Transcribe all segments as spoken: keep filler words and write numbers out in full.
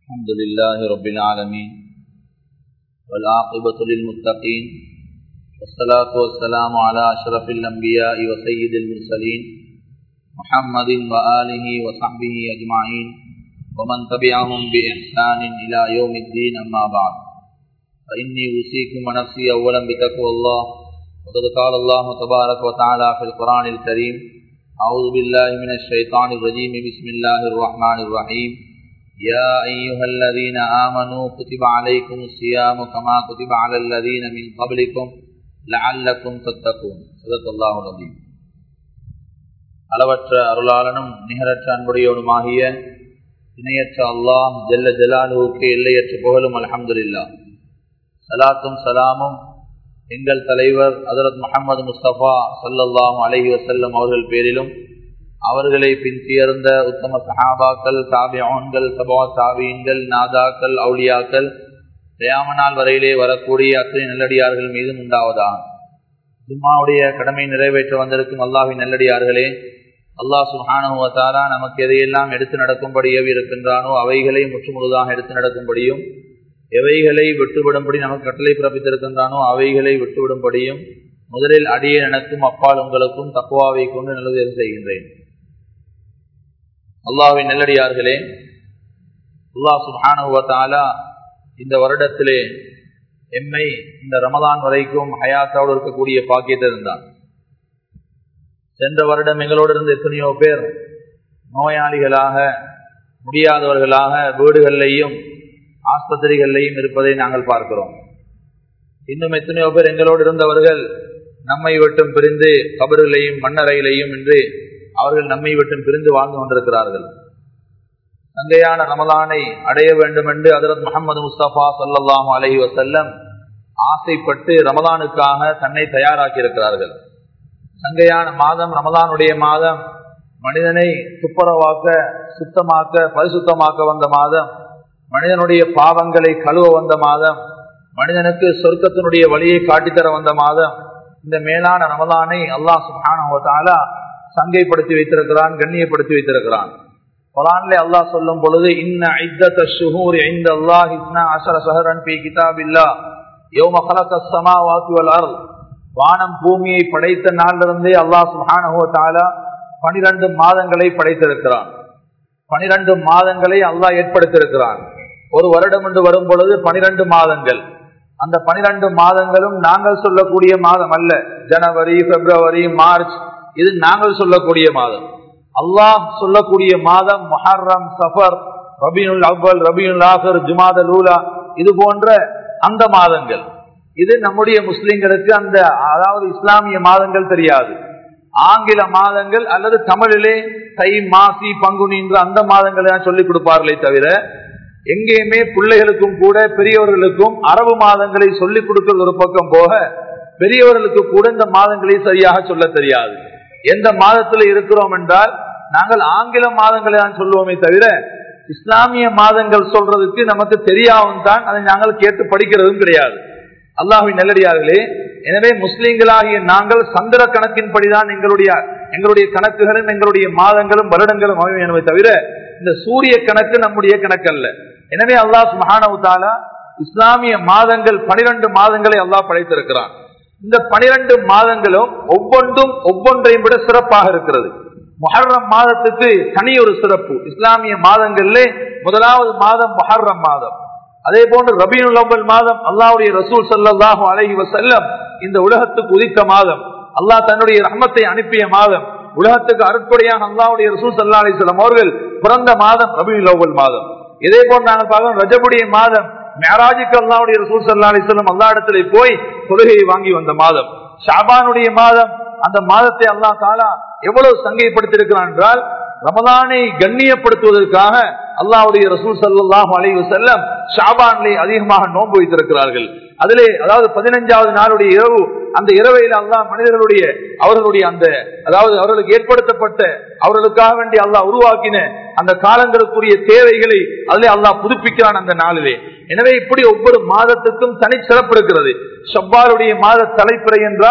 الحمد لله رب العالمين والعاقبة للمتقين والصلاة والسلام على أشرف الأنبياء وسيد المرسلين محمد وآله وصحبه أجمعين ومن تبعهم بإحسان إلى يوم الدين أما بعد فإني أوصيكم ونفسي أولا بتقوى الله وقد قال الله تبارك وتعالى في القرآن الكريم أعوذ بالله من الشيطان الرجيم بسم الله الرحمن الرحيم يا أيها الذين آمنوا كتب عليكم الصيام كما كتب على الذين من قبلكم لعلكم تتقون صدق الله العظيم. அளவற்ற அருளாளனும் நிகரற்ற அன்புடையவனுமாகிய இணையற்ற அல்லாஹ் ஜல்ல ஜலாலுவுக்கு எல்லையற்ற புகழும் அல்ஹம்துலில்லாஹ். சலாத்தும் சலாமும் எங்கள் தலைவர் ஹஜ்ரத் முஹம்மது முஸ்தபா ஸல்லல்லாஹு அலைஹி வஸல்லம் அவர்கள் பேரிலும் அவர்களை பின்தொடர்ந்த உத்தம சஹாபாக்கள், தாபிஊன்கள், தபா தாபீன்கள், நாதாக்கள், அவுலியாக்கள் கியாமத் வரையிலே வரக்கூடிய அத்தனை நல்லடியார்கள் மீதும் உண்டாவதாக. ஜும்மாவுடைய கடமை நிறைவேற்ற வந்திருக்கும் அல்லாஹ்வின் நல்லடியார்களே, அல்லாஹ் சுப்ஹானஹு வ தஆலா நமக்கு எதையெல்லாம் எடுத்து நடக்கும்படி ஏவி இருக்கின்றானோ அவைகளை முற்றுமுழுதாக எடுத்து நடக்கும்படியும், எவைகளை விட்டுவிடும்படி நமக்கு கட்டளை பிறப்பித்திருக்கின்றானோ அவைகளை விட்டுவிடும்படியும் முதலில் அடியே எனக்கும் அப்பால் உங்களுக்கும் தக்வாவை கொண்டு நல்லது செய்கின்றேன். அல்லாஹ்வின் நல்லடியார்களே, அல்லாஹ் சுப்ஹானஹு வ தஆலா இந்த வருடத்திலே எம்மை இந்த ரமலான் வரைக்கும் ஹயாத்தோடு இருக்கக்கூடிய பாக்கியத்தை இருந்தார். சென்ற வருடம் எங்களோடு இருந்த எத்தனையோ பேர் நோயாளிகளாக, முடியாதவர்களாக வீடுகளிலேயும் ஆஸ்பத்திரிகளிலேயும் இருப்பதை நாங்கள் பார்க்கிறோம். இன்னும் எத்தனையோ பேர் எங்களோடு இருந்தவர்கள் நம்மை விட்டும் பிரிந்து கபறுகளையும் மண்ணறைகளையும் இன்று அவர்கள் நம்மை விட்டும் பிரிந்து வாழ்ந்து கொண்டிருக்கிறார்கள். சங்கையான ரமலானை அடைய வேண்டும் என்று ஹஜ்ரத் முஹம்மது முஸ்தபா ஸல்லல்லாஹு அலைஹி வஸல்லம் ஆசைப்பட்டு ரமலானுக்காக தன்னை தயாராக்கி இருக்கிறார்கள். சங்கையான மாதம் ரமலானுடைய மாதம், மனிதனை துப்புரவாக்க, சுத்தமாக்க, பரிசுத்தமாக்க வந்த மாதம், மனிதனுடைய பாவங்களை கழுவ வந்த மாதம், மனிதனுக்கு சொர்க்கத்தினுடைய வழியை காட்டித்தர வந்த மாதம். இந்த மேலான ரமலானை அல்லாஹ் சுப்ஹானஹு வ தஆலா சங்கைப்படுத்தி வைத்திருக்கிறான், கண்ணியப்படுத்தி வைத்திருக்கிறான். குர்ஆனிலே அல்லாஹ் சொல்லும் பொழுது இன்ன இத்தத்தஷ் ஷுஹூரி இன்தல்லாஹி இஸ்னா அஷர ஷஹரன் ஃபீ கிதாபில்லாஹ் யௌம ஹலகஸ் ஸமாவாதி வல் அர்த். வானம் பூமியை படைத்த நாளிலிருந்தே அல்லாஹ் சுப்ஹானஹு வ தஆலா பன்னிரண்டு மாதங்களை படைத்திருக்கிறான். பனிரெண்டு மாதங்களை அல்லாஹ் ஏற்படுத்தியிருக்கிறான். ஒரு வருடம் என்று வரும் பொழுது பனிரெண்டு மாதங்கள். அந்த பனிரெண்டு மாதங்களும் நாங்கள் சொல்லக்கூடிய மாதம் அல்ல. ஜனவரி, பிப்ரவரி, மார்ச் இது நாங்கள் சொல்லக்கூடிய மாதம். அல்லாஹ் சொல்லக்கூடிய மாதம் முஹர்ரம், சஃபர், ரபீஉல் அவ்வல், ரபீஉல் ஆகிர், ஜுமாதல் ஊலா, இது போன்ற அந்த மாதங்கள். இது நம்முடைய முஸ்லிம்களுக்கு அந்த அதாவது இஸ்லாமிய மாதங்கள் தெரியாது. ஆங்கில மாதங்கள் அல்லது தமிழிலே தை, மாசி, பங்குனி என்ற அந்த மாதங்களை தான் சொல்லிக் கொடுப்பார்களே தவிர எங்கேயுமே பிள்ளைகளுக்கும் கூட பெரியவர்களுக்கும் அரபு மாதங்களை சொல்லிக் கொடுக்கிறது ஒரு பக்கம் போக, பெரியவர்களுக்கு கூட இந்த மாதங்களை சரியாக சொல்ல தெரியாது. எந்த மாதத்துல இருக்கிறோம் என்றால் நாங்கள் ஆங்கில மாதங்களை தான் சொல்லுவோமே தவிர இஸ்லாமிய மாதங்கள் சொல்றதுக்கு நமக்கு தெரியாவும் தான் அதை நாங்கள் கேட்டு படிக்கிறதும் கிடையாது. அல்லாஹ்வின் நல்லடியார்களே, எனவே முஸ்லிம்களாகிய நாங்கள் சந்திர கணக்கின்படிதான் எங்களுடைய எங்களுடைய கணக்குகளும் எங்களுடைய மாதங்களும் வருடங்களும் அமைவே தவிர இந்த சூரிய கணக்கு நம்முடைய கணக்கு அல்ல. எனவே அல்லாஹ் சுப்ஹானஹு வ தஆலா இஸ்லாமிய மாதங்கள் பனிரெண்டு மாதங்களை அல்லாஹ் படைத்திருக்கிறான். இந்த பனிரெண்டு மாதங்களும் ஒவ்வொன்றும் ஒவ்வொன்றையும் விட சிறப்பாக இருக்கிறது. முஹர்ரம் மாதத்துக்கு தனி ஒரு சிறப்பு. இஸ்லாமிய மாதங்களிலே முதலாவது மாதம் முஹர்ரம் மாதம். அதே போன்று ரபீஉல் அவ்வல் மாதம் அல்லாஹ்வுடைய ரசூல் ஸல்லல்லாஹு அலைஹி வஸல்லம் இந்த உலகத்துக்கு உதித்த மாதம். அல்லாஹ் தன்னுடைய ரஹ்மத்தை அனுப்பிய மாதம். உலகத்துக்கு அருட்கொடையாக அல்லாஹ்வுடைய ரசூல் ஸல்லல்லாஹு அலைஹி வஸல்லம் அவர்கள் பிறந்த மாதம் ரபீஉல் அவ்வல் மாதம். இதே போன்று நாங்கள் பார்க்கிறோம் ரஜபுடைய மாதம். மிஅராஜுக்கு அல்லாஹ்வுடைய ரசூல் ஸல்லல்லாஹு அலைஹி வஸல்லம் அல்லாஹ் இடத்திலே போய் தொழுகையை வாங்கி வந்த மாதம். ஷாபானுடைய மாதம். அந்த மாதத்தை அல்லாஹ் தஆலா எவ்வளவு சங்கைப்படுத்தியிருக்கிறான் என்றால் ரமலானை கண்ணியப்படுத்துவதற்காக அல்லாஹ்வுடைய ரசூல் ஸல்லல்லாஹு அலைஹி வஸல்லம் ஷாபானிலே அதிகமாக நோன்பு வைத்திருக்கிறார்கள். அதிலே அதாவது பதினைஞ்சாவது நாளுடைய இரவு, அந்த இரவையில் அல்லாஹ் மனிதர்களுடைய அவர்களுடைய அந்த அதாவது அவர்களுக்கு ஏற்படுத்தப்பட்ட அவர்களுக்காக வேண்டி அல்லாஹ் உருவாக்கின அந்த காலங்களுக்குரிய தேவைகளை அதிலே அல்லாஹ் புதுப்பிக்கிறான் அந்த நாளிலே. எனவே இப்படி ஒவ்வொரு மாதத்துக்கும் தனி சிறப்பு இருக்கிறது. ஷவ்வாலுடைய மாத தலைப்பிறை என்றால்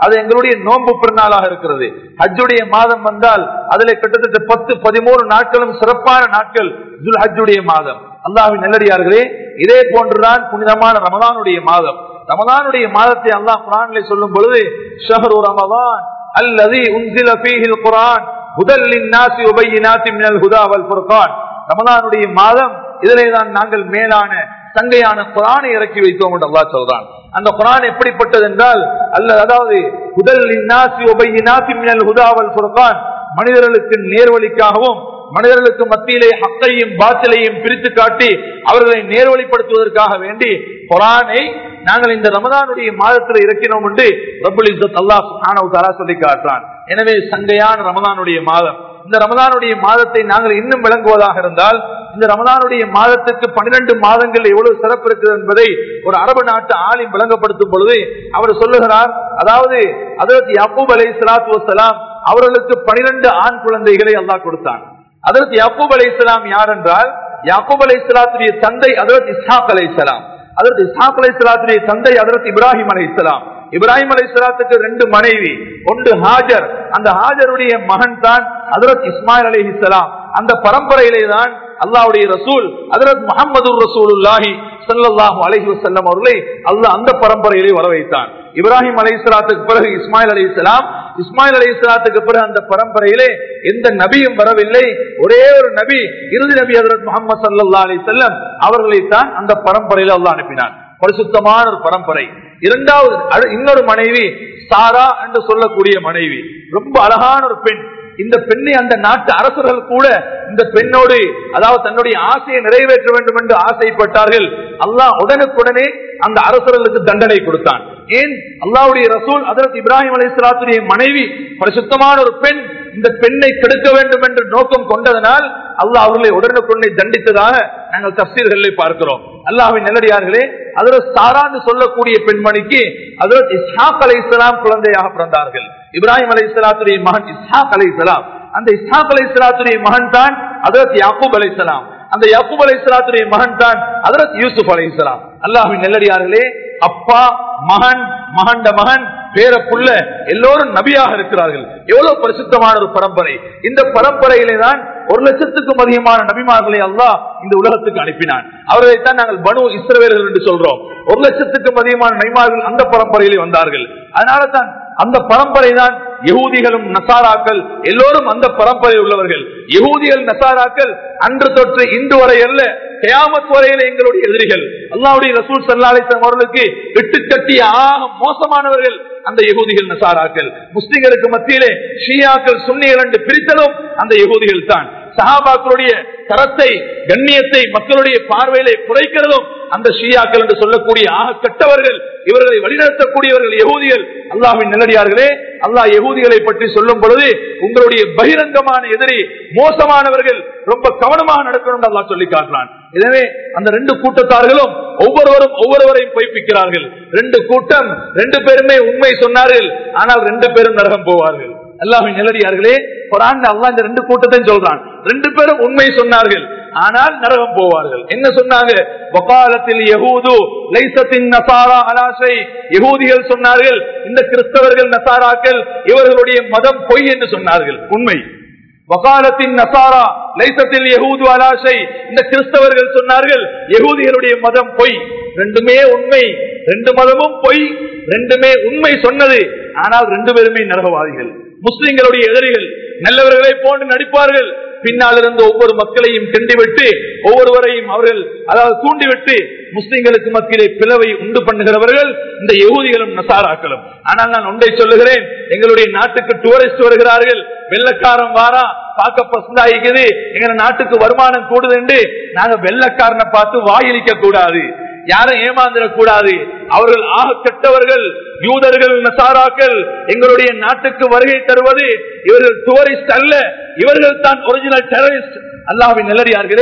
அது எங்களுடைய நோன்பு பெருநாளாக இருக்கிறது. ஹஜ்ஜுடைய மாதம் வந்தால் அதுல கிட்டத்தட்ட பத்து பதிமூணு நாட்களும் சிறப்பான நாட்கள் துல் ஹஜ்ஜுடைய மாதம். அல்லாஹ்வின் நல்லடியார்களே, இதே போன்றுதான் புனிதமான ரமலானுடைய மாதம். ரமலானுடைய மாதத்தை அல்லாஹ் குர்ஆனிலே சொல்லும் பொழுது ஷஹ்ரு ரமலான் அல்லதி உன்சில ஃபீஹில் குர்ஆன் ஹுதல் லின்னாஸி வ பையினாத்தின் மினல் ஹுதா வல் ஃபுர்கான். ரமலானுடைய மாதம், இதிலே தான் நாங்கள் மேலான சங்கையான குர்ஆனை இறக்கி வைத்தோம் என்று அல்லாஹ் சொல்றான். அந்த குர்ஆன் எப்படிப்பட்டது என்றால் அல்ல அதாவது ஹுதல் லின்னாஸி வ பையினாத்தின் மினல் ஹுதா வல் ஃபுர்கான், மனிதர்களுக்கு நேர்வழிக்காகவும் மனிதர்களுக்கு மத்தியிலே ஹக்கையும் பாத்திலையும் பிரித்து காட்டி அவர்களை நேர்வழிப்படுத்துவதற்காக வேண்டி குர்ஆனை நாங்கள் இந்த ரமலானுடைய மாதத்தில் இறக்கினோம் என்று ரப்புல் இஸ்ஸத் அல்லாஹ் சுப்ஹானஹு வ தஆலா சொல்லி காட்டுறான். எனவே சங்கையான ரமலானுடைய மாதம், இந்த ரமலானுடைய மாதத்தை நாங்கள் இன்னும் விளங்குவதாக இருந்தால் இந்த ரமலானுடைய மாதத்துக்கு பன்னிரண்டு மாதங்கள் எவ்வளவு சிறப்பு இருக்கிறது என்பதை ஒரு அரபு நாட்டு ஆலிம் விளங்கப்படுத்தும் பொழுது அவர் சொல்லுகிறார், அதாவது ஹஜ்ரத் யாக்கூப் அலைஹிஸ்ஸலாத்து வஸ்ஸலாம் அவர்களுக்கு பன்னிரண்டு ஆண் குழந்தைகளை அல்லாஹ் கொடுத்தான். ஹஜ்ரத் யாக்கூப் அலைஹிஸ்ஸலாம் யார் என்றால், யாக்கூப் அலைஹிஸ்ஸலாத்துடைய தந்தை ஹஜ்ரத் இஸ்ஹாக் அலைஹிஸ்ஸலாம், ஹஜ்ரத் இஸ்ஹாக் அலைஹிஸ்ஸலாத்துடைய தந்தை ஹஜ்ரத் இப்ராஹிம் அலைஹிஸ்ஸலாம். இப்ராஹிம் அலைஹிஸ்ஸலாத்துக்கு ரெண்டு மனைவி, ஒன்று ஹாஜர், அந்த ஹாஜருடைய மகன் தான் ஹஜ்ரத் இஸ்மாயில் அலைஹிஸ்ஸலாம். அந்த பரம்பரையிலே தான் அல்லாஹ்வுடைய ரசூல் ஹஜ்ரத் முஹம்மதுர் ரசூலுல்லாஹி ஸல்லல்லாஹு அலைஹி வஸல்லம் அவர்களை அல்லாஹ் அந்த பரம்பரையிலே வர வைத்தான். இப்ராஹிம் அலைஹிஸ்ஸலாத்துக்கு பிறகு இஸ்மாயில் அலைஹிஸ்ஸலாம், இஸ்மாயில் அலைஹிஸ்ஸலாத்துக்கு பிறகு அந்த பரம்பரையிலே எந்த நபியும் வரவில்லை. ஒரே ஒரு நபி, இறுதி நபி ஹஜ்ரத் முஹம்மது ஸல்லல்லாஹு அலைஹி வஸல்லம் அவர்களை தான் அந்த பரம்பரையில அல்லாஹ் அனுப்பினான். பரிசுத்தமான ஒரு பரம்பரை. இரண்டாவது இன்னொரு மனைவி சாரா என்று சொல்லக்கூடிய மனைவி, ரொம்ப அழகான ஒரு பெண். இந்த பெண்ணை அந்த நாட்டு அரசர்கள் கூட இந்த பெண்ணோடு அதாவது தன்னுடைய ஆசையை நிறைவேற்ற வேண்டும் என்று ஆசைப்பட்டார்கள். அல்லாஹ் உடனுக்குடனே அந்த அரசர்களுக்கு தண்டனை கொடுத்தான். ஏன்? அல்லாஹ்வுடைய ரசூல் ஹஜ்ரத் இப்ராஹிம் அலைஹிஸ்ஸலாத்துடைய மனைவி பரிசுத்தமான ஒரு பெண், இந்த பெண்ணை கெடுக்க வேண்டும் என்று நோக்கம் கொண்டதனால் அல்லாஹ் அவர்களை உடனுக்குடனே தண்டித்ததாக நாங்கள் தஃசீர்களை பார்க்கிறோம். அல்லாஹ்வின் நல்லடியார்களே, ஹஜ்ரத் சாரா என்று சொல்லக்கூடிய பெண்மணிக்கு ஹஜ்ரத் இஸ்ஹாக் அலைஹிஸ்ஸலாம் குழந்தையாக பிறந்தார்கள். இப்ராஹிம் அலைஹிஸ்ஸலாத்துடைய மகன் இஸ்ஹாக் அலைஹிஸ்ஸலாம். அந்த இஸ்ஹாக் அலைஹிஸ்ஸலாத்துடைய மகன் தான் ஹஜ்ரத் யாக்கூப் அலைஹிஸ்ஸலாம். அந்த யாக்கூப் அலைஹிஸ்ஸலாத்துடைய மகன் தான் ஹஜ்ரத் யூசுப் அலைஹிஸ்ஸலாம். அல்லாஹ்வின் நல்லடியார்களே, அப்பா மகன் மகண்ட மகன் பேர புள்ள எல்லோரும் நபியாக இருக்கிறார்கள். எவ்வளவு பரிசுத்தமான ஒரு பரம்பரை. இந்த பரம்பரையிலே தான் ஒரு லட்சத்துக்கும் அதிகமான நபிமார்களை அல்லாஹ் இந்த உலகத்துக்கு அனுப்பினான். அவர்களைத்தான் நாங்கள் பனு இஸ்ரவேலர்கள் என்று சொல்றோம். ஒரு லட்சத்துக்கும் அதிகமான நபிமார்கள் அந்த பரம்பரையிலே வந்தார்கள். அதனால தான் அந்த பரம்பரை தான் யகூதிகளும் நசாராக்கள் எல்லோரும் அந்த பரம்பரை உள்ளவர்கள். யகூதிகள் நசாராக்கள் அன்று தொற்று இன்று வரை அல்ல, கியாமத் வரையில எங்களுடைய எதிரிகள். அல்லாஹ்வுடைய ரசூல் ஸல்லல்லாஹு அலைஹி வஸல்லம் அவர்களுக்கு விட்டுக்கட்டிய ஆக மோசமானவர்கள் அந்த யகூதிகள் நசாராக்கள். முஸ்லிம்களுக்கு மத்தியிலே ஷியாக்கள் சுன்னிகள் என்று பிரித்ததும் அந்த யகூதிகள் தான். சஹாபாக்களுடைய தரத்தை கண்ணியத்தை மக்களுடைய பார்வையிலே குறைக்கிறதும் அந்த ஷியாக்கள் என்று சொல்லக்கூடிய ஆக கட்டவர்கள், இவர்களை வழிநடத்தக்கூடியவர்கள் யகூதிகள். அல்லாஹ்வின் நல்லடியார்களே, அல்லாஹ் யகூதிகளை பற்றி சொல்லும் பொழுது உங்களுடைய பகிரங்கமான எதிரி மோசமானவர்கள், ரொம்ப கவனமாக நடக்கணும் என்று அல்லாஹ் சொல்லி காட்டுறான். எனவே அந்த ரெண்டு கூட்டத்தார்களும் ஒவ்வொருவரும் ஒவ்வொருவரையும் பொய்ப்பிக்கிறார்கள். ரெண்டு கூட்டம் ரெண்டு பேருமே உண்மை சொன்னார்கள், ஆனால் ரெண்டு பேரும் நரகம் போவார்கள். அல்லாஹ்வின் நல்லடியார்களே, குர்ஆன்ல அல்லாஹ் இந்த ரெண்டு கூட்டத்தையும் சொல்றான். ரெண்டு பேரும் உண்மை சொன்னார்கள், ஆனால் நரகம் போவார்கள். என்ன சொன்னாங்க? வகாலத்தில் யஹூது லைஸத்தின் நஸாரா அலா ஷை. யஹூதிகள் சொன்னார்கள் இந்த கிறிஸ்தவர்கள் நஸாராக்கள் இவர்களுடைய மதம் பொய் என்று சொன்னார்கள். உண்மை. வகாலத்தின் நஸாரா லைஸத்தில் யஹூது அலா ஷை. இந்த கிறிஸ்தவர்கள் சொன்னார்கள் யஹூதிகளுடைய மதம் பொய். ரெண்டுமே உண்மை, ரெண்டு மதமும் பொய், ரெண்டுமே உண்மை சொன்னது, ஆனால் ரெண்டு பேருமே நரகவாதிகள். முஸ்லிம்களுடைய எதிரிகள் நல்லவர்களை போன்று நடிப்பார்கள், பின்னால் இருந்து ஒவ்வொரு மக்களையும் கிண்டிவிட்டு ஒவ்வொருவரையும் அவர்கள் அதாவது தூண்டிவிட்டு முஸ்லிம்களுக்கு மத்தியிலே பிளவை உண்டு பண்ணுகிறவர்கள் இந்த யகூதிகளும் நசாராக்களும். ஆனால் நான் ஒன்றை சொல்லுகிறேன், எங்களுடைய நாட்டுக்கு டூரிஸ்ட் வருகிறார்கள், வெள்ளக்காரன் வாரா பார்க்க பசந்தாயிக்குது, எங்க நாட்டுக்கு வருமானம் கூடுது, நாங்க வெள்ளக்காரனை பார்த்து வாயிலிக்க கூடாது, யாரும் ஏமாந்துடக்கூடாது. அவர்கள் ஆக கெட்டவர்கள், யூதர்கள் நசாராக்கள் எங்களுடைய நாட்டுக்கு வருகை தருவது இவர்கள் டூரிஸ்ட் அல்ல, இவர்கள் தான் ஒரிஜினல் டெரரிஸ்ட். அல்லாஹ்வின் நல்லடியார்களே,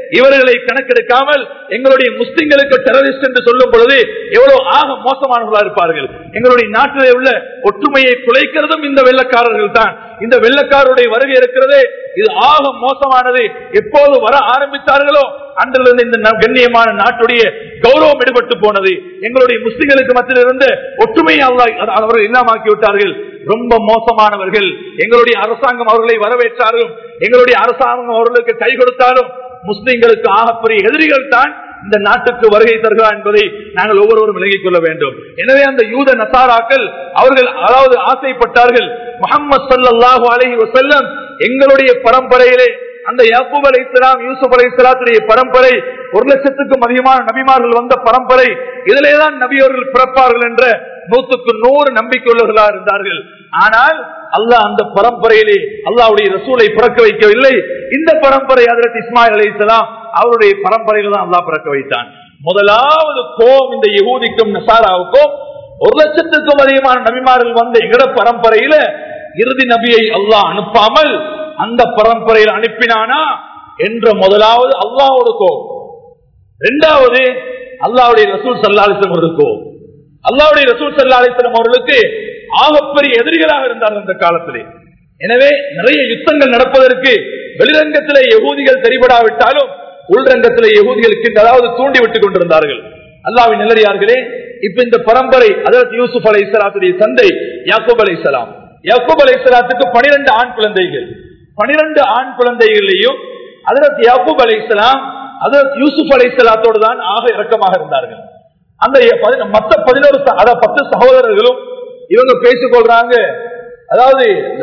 இவர்களை கணக்கெடுக்காமல் எங்களுடைய முஸ்லிம்களுக்கு டெரரிஸ்ட் என்று சொல்லும் பொழுது எவ்வளவு ஆக மோசமானவர்களா இருப்பார்கள். எங்களுடைய நாட்டிலே உள்ள ஒற்றுமையை குலைக்கிறதும் இந்த வெள்ளக்காரர்கள் தான். இந்த வெள்ளக்காரருடைய வருகை இருக்கிறதே இது ஆக மோசமானது. எப்போது வர ஆரம்பித்தார்களோ அன்றிலிருந்து இந்த கண்ணியமான நாட்டுடைய கௌரவம் எடுபட்டு போனது. எங்களுடைய முஸ்லிம்களுக்கு மத்தியில் இருந்த ஒற்றுமையை அல்லாஹ் அவர்கள் இல்லாமாக்கி விட்டார்கள். ரொம்ப மோசமானவர்கள். எங்களுடைய அரசாங்கம் அவர்களை வரவேற்றாலும் எங்களுடைய அரசாங்கம் அவர்களுக்கு கை கொடுத்தாலும் முஸ்லிம்களுக்கு ஆகப்பெரிய எதிரிகள் தான் இந்த நாட்டுக்கு வருகை தருகிறார் என்பதை நாங்கள் ஒவ்வொருவரும் விளங்கிக் கொள்ள வேண்டும். எனவே அந்த யூத நசாராக்கள் அவர்கள் அதாவது ஆசைப்பட்டார்கள், முஹம்மது ஸல்லல்லாஹு அலைஹி வஸல்லம் எங்களுடைய பரம்பரையிலே அந்த யாக்கூப் அலைஹிஸ்ஸலாம் யூசுப் அலைஹிஸ்ஸலாத்துடைய பரம்பரை ஒரு லட்சத்துக்கும் அதிகமான நபிமார்கள் வந்த பரம்பரை, இதிலேதான் நபியவர்கள் பிறப்பார்கள் என்ற நூற்றுக்கு நூறு நம்பிக்கை உள்ளவர்களாக இருந்தார்கள். ஆனால் அல்லாஹ் அந்த பரம்பரையிலே அல்லாஹ்வுடைய ரசூலை பிறக்க வைக்கவில்லை. இந்த பரம்பரை ஹஜ்ரத் இஸ்மாயில் அலைஹிஸ்ஸலாம் அவருடைய பரம்பரையில் தான் அல்லாஹ் பிறக்க வைத்தான். முதலாவது கோம் இந்த யஹூதிக்கும் நசாராவுக்கும் ஒரு லட்சத்துக்கும் அதிகமான நபிமார்கள் வந்த எங்கட பரம்பரையில இறுதி நபியை அல்லாஹ் அனுப்பாமல் அந்த பரம்பரையில் அனுப்பினானா என்ற முதலாவது அல்லாஹ்வோட கோம். இரண்டாவது அல்லாஹ்வுடைய ரசூல் ஸல்லல்லாஹு அலைஹி வஸல்லம் அவர்களுக்கு கோம். அல்லாஹ்வுடைய ரசூல் ஸல்லல்லாஹு அலைஹி வஸல்லம் அவர்களுக்கு ஆகப்பெரிய எதிரிகளாக இருந்தார்கள் அந்த காலத்திலே. எனவே நிறைய யுத்தங்கள் நடப்பதற்கு வெளிரங்கத்திலே யகூதிகள் தெரிபடாவிட்டாலும் உள்ரங்கத்திலே யகூதிகளுக்கு அதாவது தூண்டி விட்டுக் கொண்டிருந்தார்கள். அல்லாஹ்வின் நல்லடியார்களே, இப்ப இந்த பரம்பரை ஹஜ்ரத் யூசுப் அலைஹிஸ்ஸலாத்துடைய தந்தை யாக்கூப் அலைஹிஸ்ஸலாம், யாக்கூப் அலைஹிஸ்ஸலாத்துக்கு பனிரெண்டு ஆண் குழந்தைகள். பனிரெண்டு ஆண் குழந்தைகளையும் ஹஜ்ரத் யாக்கூப் அலைஹிஸ்ஸலாம் ஹஜ்ரத் யூசுப் அலைஹிஸ்ஸலாத்தோடு தான் ஆக இரக்கமாக இருந்தார்கள். அந்த மற்ற பதினோரு பத்து சகோதரர்களும் இவங்க பேசிக் கொள்றாங்க. அதாவது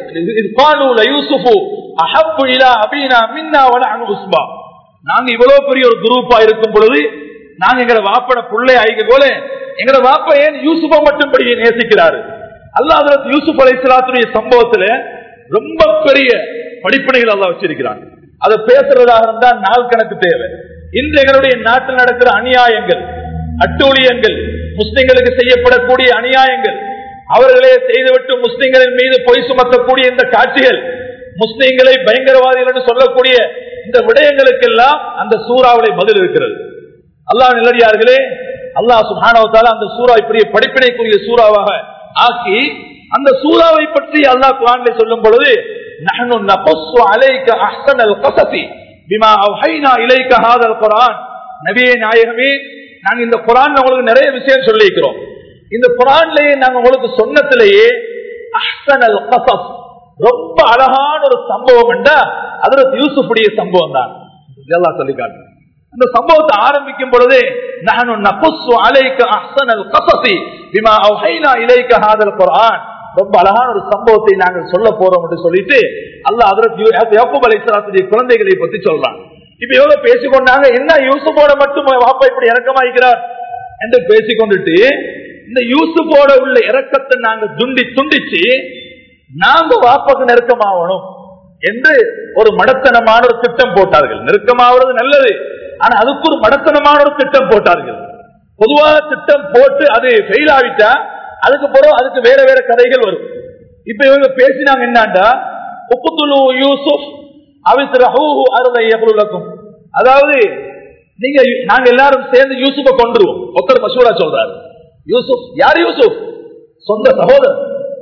நாங்க இவ்வளவு பெரிய ஒரு குரூப்பா இருக்கும் பொழுது நாங்க எங்க வாப்பட புள்ளை ஆயிக்க போல எங்க வாப்ப ஏன் யூசுஃபை மட்டும் படி நேசிக்கிறாரு. அல்லாஹ் ஹஜ்ரத் யூசுப் அலைஹிஸ்ஸலாத்துடைய சம்பவத்துல ரொம்ப பெரிய படிப்பினைகள் அல்லாஹ் வச்சிருக்கிறாங்க. அதை பேசுறதாக இருந்தா நாள் கணக்கு தேவை. இன்று எங்களுடைய நாட்டில் நடக்கிற அநியாயங்கள், அட்டூழியங்கள், முஸ்லிம்களுக்கு செய்யப்படக்கூடிய அநியாயங்கள், அவர்களே செய்துவிட்டு முஸ்லிம்களின் மீது பொய் சுமத்தக்கூடிய இந்த காட்சிகள், முஸ்லிம்களை பயங்கரவாதிகள் என்று சொல்லக்கூடிய இந்த விடயங்களுக்கெல்லாம் அந்த சூறாவிலே பதில் இருக்கிறது. அல்லாஹ் நல்லடியார்களே, அல்லாஹ் சுப்ஹானஹு வ தஆலா அந்த சூறா இப்படி படிப்பினைக்குரிய சூறாவாக ஆக்கி அந்த சூறாவை பற்றி அல்லாஹ் குர்ஆனிலே சொல்லும் பொழுது நஹ்னு நகஸ்ஸு அலைக அஹ்ஸனல் கஸஸி பிமா அவ்ஹைனா இலைக ஹாதல் குர்ஆன், நபியே நாயகமே நாங்க இந்த குர்ஆன்ல உங்களுக்கு நிறைய விஷயம் சொல்லி இருக்கிறோம். இந்த குர்ஆன்லயே நாங்க உங்களுக்கு சொன்னதிலேயே அஹ்ஸனல் கஸஸ் ரொம்ப அழகான ஒரு சம்பவம் என்றா ஹஜ்ரத் யூசுஃபுடைய சம்பவம் தான். அல்லாஹ் சொல்லி காட்டுறார். இந்த சம்பவத்தை ஆரம்பிக்கும் பொழுதே நஹ்னு நகஸ்ஸு அலைக அஹ்ஸனல் கஸஸி பிமா அவ்ஹைனா இலைக ஹாதல் குர்ஆன், ரொம்ப அழகான ஒரு சம்பவத்தை நாங்கள் சொல்ல போறோம் என்று சொல்லிட்டு அல்லாஹ் ஹஜ்ரத் யாக்கூப் அலைஹிஸ்ஸலாத்துடைய குழந்தைகளை பத்தி சொல்றாங்க. இப்ப எவ்வளவு பேசிக்கொண்டாங்க, என்ன யூசுஃபோட மட்டும் வாப்பா இப்படி இறக்கமாக்கிறார் என்று பேசிக்கொண்டுட்டு இந்த யூசுஃபோட உள்ள இறக்கத்தை நாங்க துண்டி துண்டிச்சு நாங்க வாப்பாக்கு நெருக்கமாகணும் என்று ஒரு மடத்தனமான ஒரு திட்டம் போட்டார்கள். நெருக்கமாவது நல்லது, ஆனா அதுக்கு ஒரு மடத்தனமான ஒரு திட்டம் போட்டார்கள். பொதுவாக திட்டம் போட்டு அது ஃபெயில் ஆகிட்டா அதுக்கு பிறகு அதுக்கு வேற வேற கதைகள் வரும். இப்ப இவங்க பேசினாங்க என்னண்டா உக்துலு யூசுப் அவிஸ்ரஹூஹு அர்தை யக்லுலக்கும், அதாவது நீங்க நாங்க எல்லாரும் சேர்ந்து யூசுஃபை கொன்றுவோம். ஒருத்தர் மசூரா சொல்றாரு. யூசுப் யார்? யூசுப் சொந்த சகோதரர்.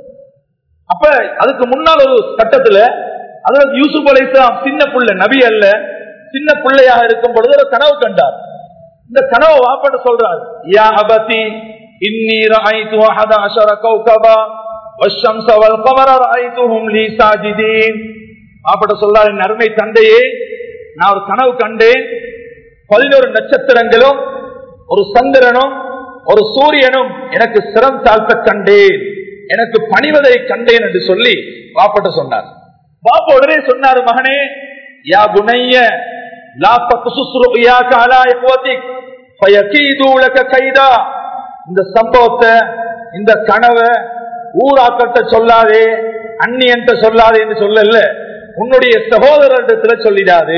அப்ப அதுக்கு முன்னால் ஒரு கட்டத்துல அதாவது யூசுப் அலைஹிஸ்ஸலாம் சின்ன புள்ள, நபி அல்ல, சின்ன பிள்ளையாக இருக்கும் பொழுது ஒரு கனவு கண்டார். இந்த கனவு வாப்பட்ட சொல்றார், யா அபதி இன்னி ரஅய்து அஹத அஷர கௌகபா வஷ்ஷம்ஸ வல் கமர ரஅய்துஹும் லீ சாஜிதீன். வாப்பட்ட சொல்றார், என் அருமை தந்தையே, நான் ஒரு கனவு கண்டேன், பதினோரு நட்சத்திரங்களும் ஒரு சந்திரனும் ஒரு சூரியனும் எனக்கு சிரம் தாழ்த்த கண்டேன், எனக்கு பணிவதை கண்டேன் என்று சொல்லி வாப்பட்ட சொன்னார். பாப்பா உடனே சொன்னார், மகனே, யா புனைய லா தக்ஸுஸ் ருயா அலா இக்வதிக் ஃபயகீது லக கைதா, இந்த சம்பவத்தை இந்த கனவை ஊராக்கட்ட சொல்லாதே, அந்நியன்ட்ட சொல்லாதே என்று சொல்லல, உன்னுடைய சகோதரரிடத்துல சொல்லிடாது.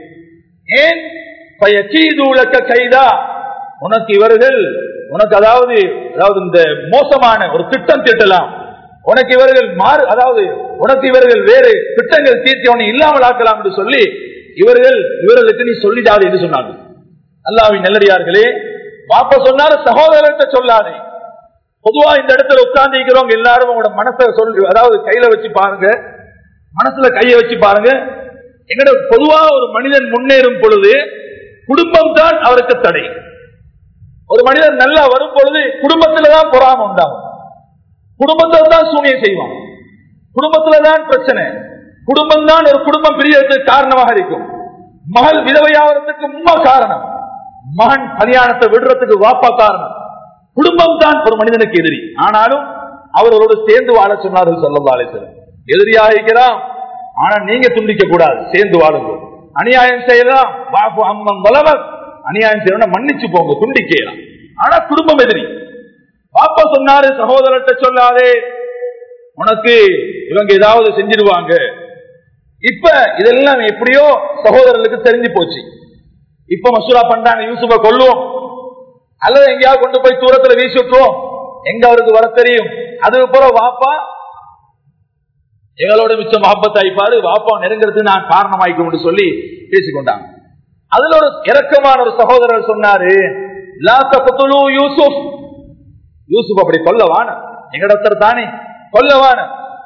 ஏன்? ஃபயகீது லக கைதா, உனக்கு இவர்கள் உனக்கு அதாவது அதாவது இந்த மோசமான ஒரு திட்டம் தீட்டலாம், உனக்கு இவர்கள் மாறு அதாவது உனக்கு இவர்கள் வேறு திட்டங்கள் தீர்த்தி அவனை இல்லாமல் ஆக்கலாம் என்று சொல்லி இவர்கள் இவர்களுக்கு நீ சொல்லிடாது என்று சொன்னாங்க. அல்லாஹ்வின் நல்லடியார்களே, பாப்பா சொன்னாரு சகோதரர்கிட்ட சொல்லாதே. பொதுவா இந்த இடத்துல உட்கார்ந்து இருக்கிறவங்க எல்லாரும் உங்களோட மனசை சொல்லு, அதாவது கையில வச்சு பாருங்க, மனசுல கையை வச்சு பாருங்க. எங்கட பொதுவா ஒரு மனிதன் முன்னேறும் பொழுது குடும்பம் தான் அவருக்கு தடை. ஒரு மனிதன் நல்லா வரும் பொழுது குடும்பத்தில்தான் பொறாம உண்டாகும், குடும்பத்தில் தான் சூனியம் செய்வான், குடும்பத்தில்தான் பிரச்சனை, குடும்பம் தான் ஒரு குடும்பம் பிரியறதுக்கு காரணமாக இருக்கும். மகள் விதவையாவதுக்கு உம்மா காரணம், மகன் கல்யாணத்தை விடுறதுக்கு வாப்பா காரணம். குடும்பம் தான் ஒரு மனிதனுக்கு எதிரி. ஆனாலும் அவர்களோடு சேர்ந்து வாழ சொன்னார்கள் ஸல்லல்லாஹு அலைஹி வஸல்லம். எதிரியாக இருக்கிறான், ஆனா நீங்க துண்டிக்க கூடாது, சேர்ந்து வாழுங்க. அநியாயம் செய்யலாம், பாபு அம்மன் வளவர், அநியாயம் செய்யணும் மன்னிச்சு போங்க, துண்டிக்கலாம். ஆனா குடும்பம் எதிரி. பாப்பா சொன்னாரு சகோதரர்கிட்ட சொல்லாதே, உனக்கு இவங்க ஏதாவது செஞ்சிருவாங்க. இப்ப இதெல்லாம் எப்படியோ சகோதரர்களுக்கு தெரிஞ்சு போச்சு. இப்ப மசூரா பண்றாங்க, யூசுஃபை கொல்லுவோம் அல்லது எங்கேயாவது கொண்டு போய் தூரத்துல வீசி விட்டுருவோம், எங்க அவருக்கு வர தெரியும். அதுக்கு பிறகு வாப்பா எங்களோட மிச்சம் மஹப்பத்தாய்ப்பாரு, வாப்பா நெருங்கிறதுக்கு நான் காரணமாய்க்கும் சொல்லி பேசிக்கொண்டாங்க. அதுல ஒரு இரக்கமான ஒரு சகோதரர் சொன்னாரு, லா தக்துலு யூசுப், யூசுப் அப்படி கொல்லவான, எங்கடத்தர் தானே கொல்லவான.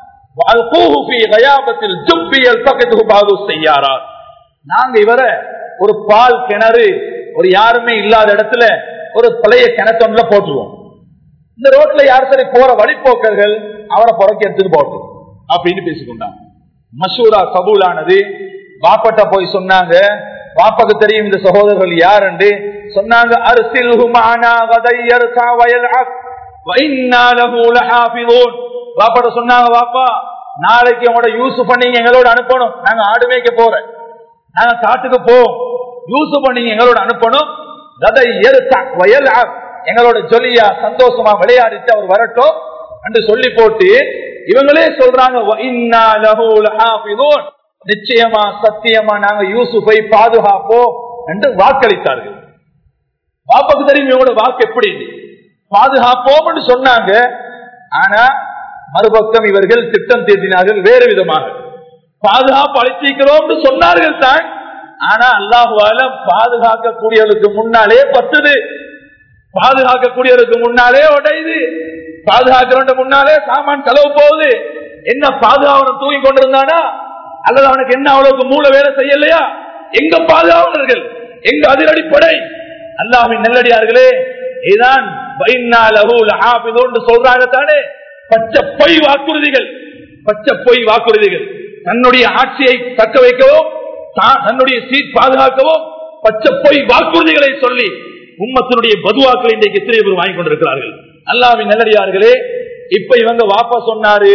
நாங்க இவரை ஒரு பால் கிணறு, ஒரு யாருமே இல்லாத இடத்துல ஒரு பழைய கிணத்தொன்ல போட்டுருவோம். இந்த ரோட்ல யார் சரி போற வழிபோக்கர்கள் அவரை புறக்கி எடுத்துட்டு போட்டோம் அப்படின்னு பேசிக்கொண்டாங்க. மஷூரா கபூலானது. பாப்பட்ட போய் சொன்னாங்க, பாப்பாக்கு தெரியும் இந்த சகோதரர்கள் யார் என்று சொன்னாங்க. அர்சில்ஹு மஅனா கதையர்கா வயல்அப் வஇன்னா லஹு லஹாஃபிதூன். பாப்பாட்ட சொன்னாங்க, பாப்பா நாளைக்கு உங்களோட யூசுஃபை நீங்க எங்களோட அனுப்பணும், நாங்க ஆடு மேய்க்க போறோம், நாங்க காட்டுக்கு போவோம், யூசுஃபை நீங்க எங்களோட அனுப்பணும். கதையர்கா வயல்அப், எங்களோட ஜொலியா சந்தோஷமா விளையாடிட்டு அவர் வரட்டும் என்று சொல்லி போட்டு இவங்களே சொல்றாங்க, வஇன்னா லஹு லஹாஃபிதூன், நிச்சயமா சத்தியமா நாங்க யூசுஃபை பாதுகாப்போம் என்று வாக்களித்தார்கள். பாப்பாக்கு தெரியும் இவங்களோட வாக்கு எப்படி பாதுகாப்போம் என்று சொன்னாங்க. ஆனா மறுபக்கம் இவர்கள் திட்டம் தீட்டினார்கள் வேறு விதமாக. பாதுகாப்பு அளித்திருக்கிறோம் சொன்னார்கள் தான், ஆனா அல்லாஹ்வால பாதுகாக்கக்கூடியவர்களுக்கு முன்னாலே பத்துது, பாதுகாக்கக்கூடியவருக்கு முன்னாலே உடையுது, பாதுகாக்கிறவன் முன்னாலே சாமான் செலவு போகுது. என்ன பாதுகாவலன் தூங்கி கொண்டிருந்தானா அல்லது அவனுக்கு என்ன அவ்வளவுக்கு மூல வேலை செய்யலையா? எங்க பாதுகாவலர்கள், எங்க அதிரடிப்படை? அல்லாஹ்வின் நல்லடியார்களே, இதுதான் சொல்றாங்க தானே, பச்சை பொய் வாக்குறுதிகள், பச்சை பொய் வாக்குறுதிகள். தன்னுடைய ஆட்சியை தக்க வைக்கவும் தன்னுடைய சீட் பாதுகாக்கவும் பச்சை பொய் வாக்குறுதிகளை சொல்லி உம்மத்தினுடைய பதுவாக்களை இன்றைக்கு எத்தனை பேர் வாங்கி கொண்டிருக்கிறார்கள். அல்லாஹ்வின் நல்லடியார்களே, இப்ப இவங்க வாப்பா சொன்னாரு,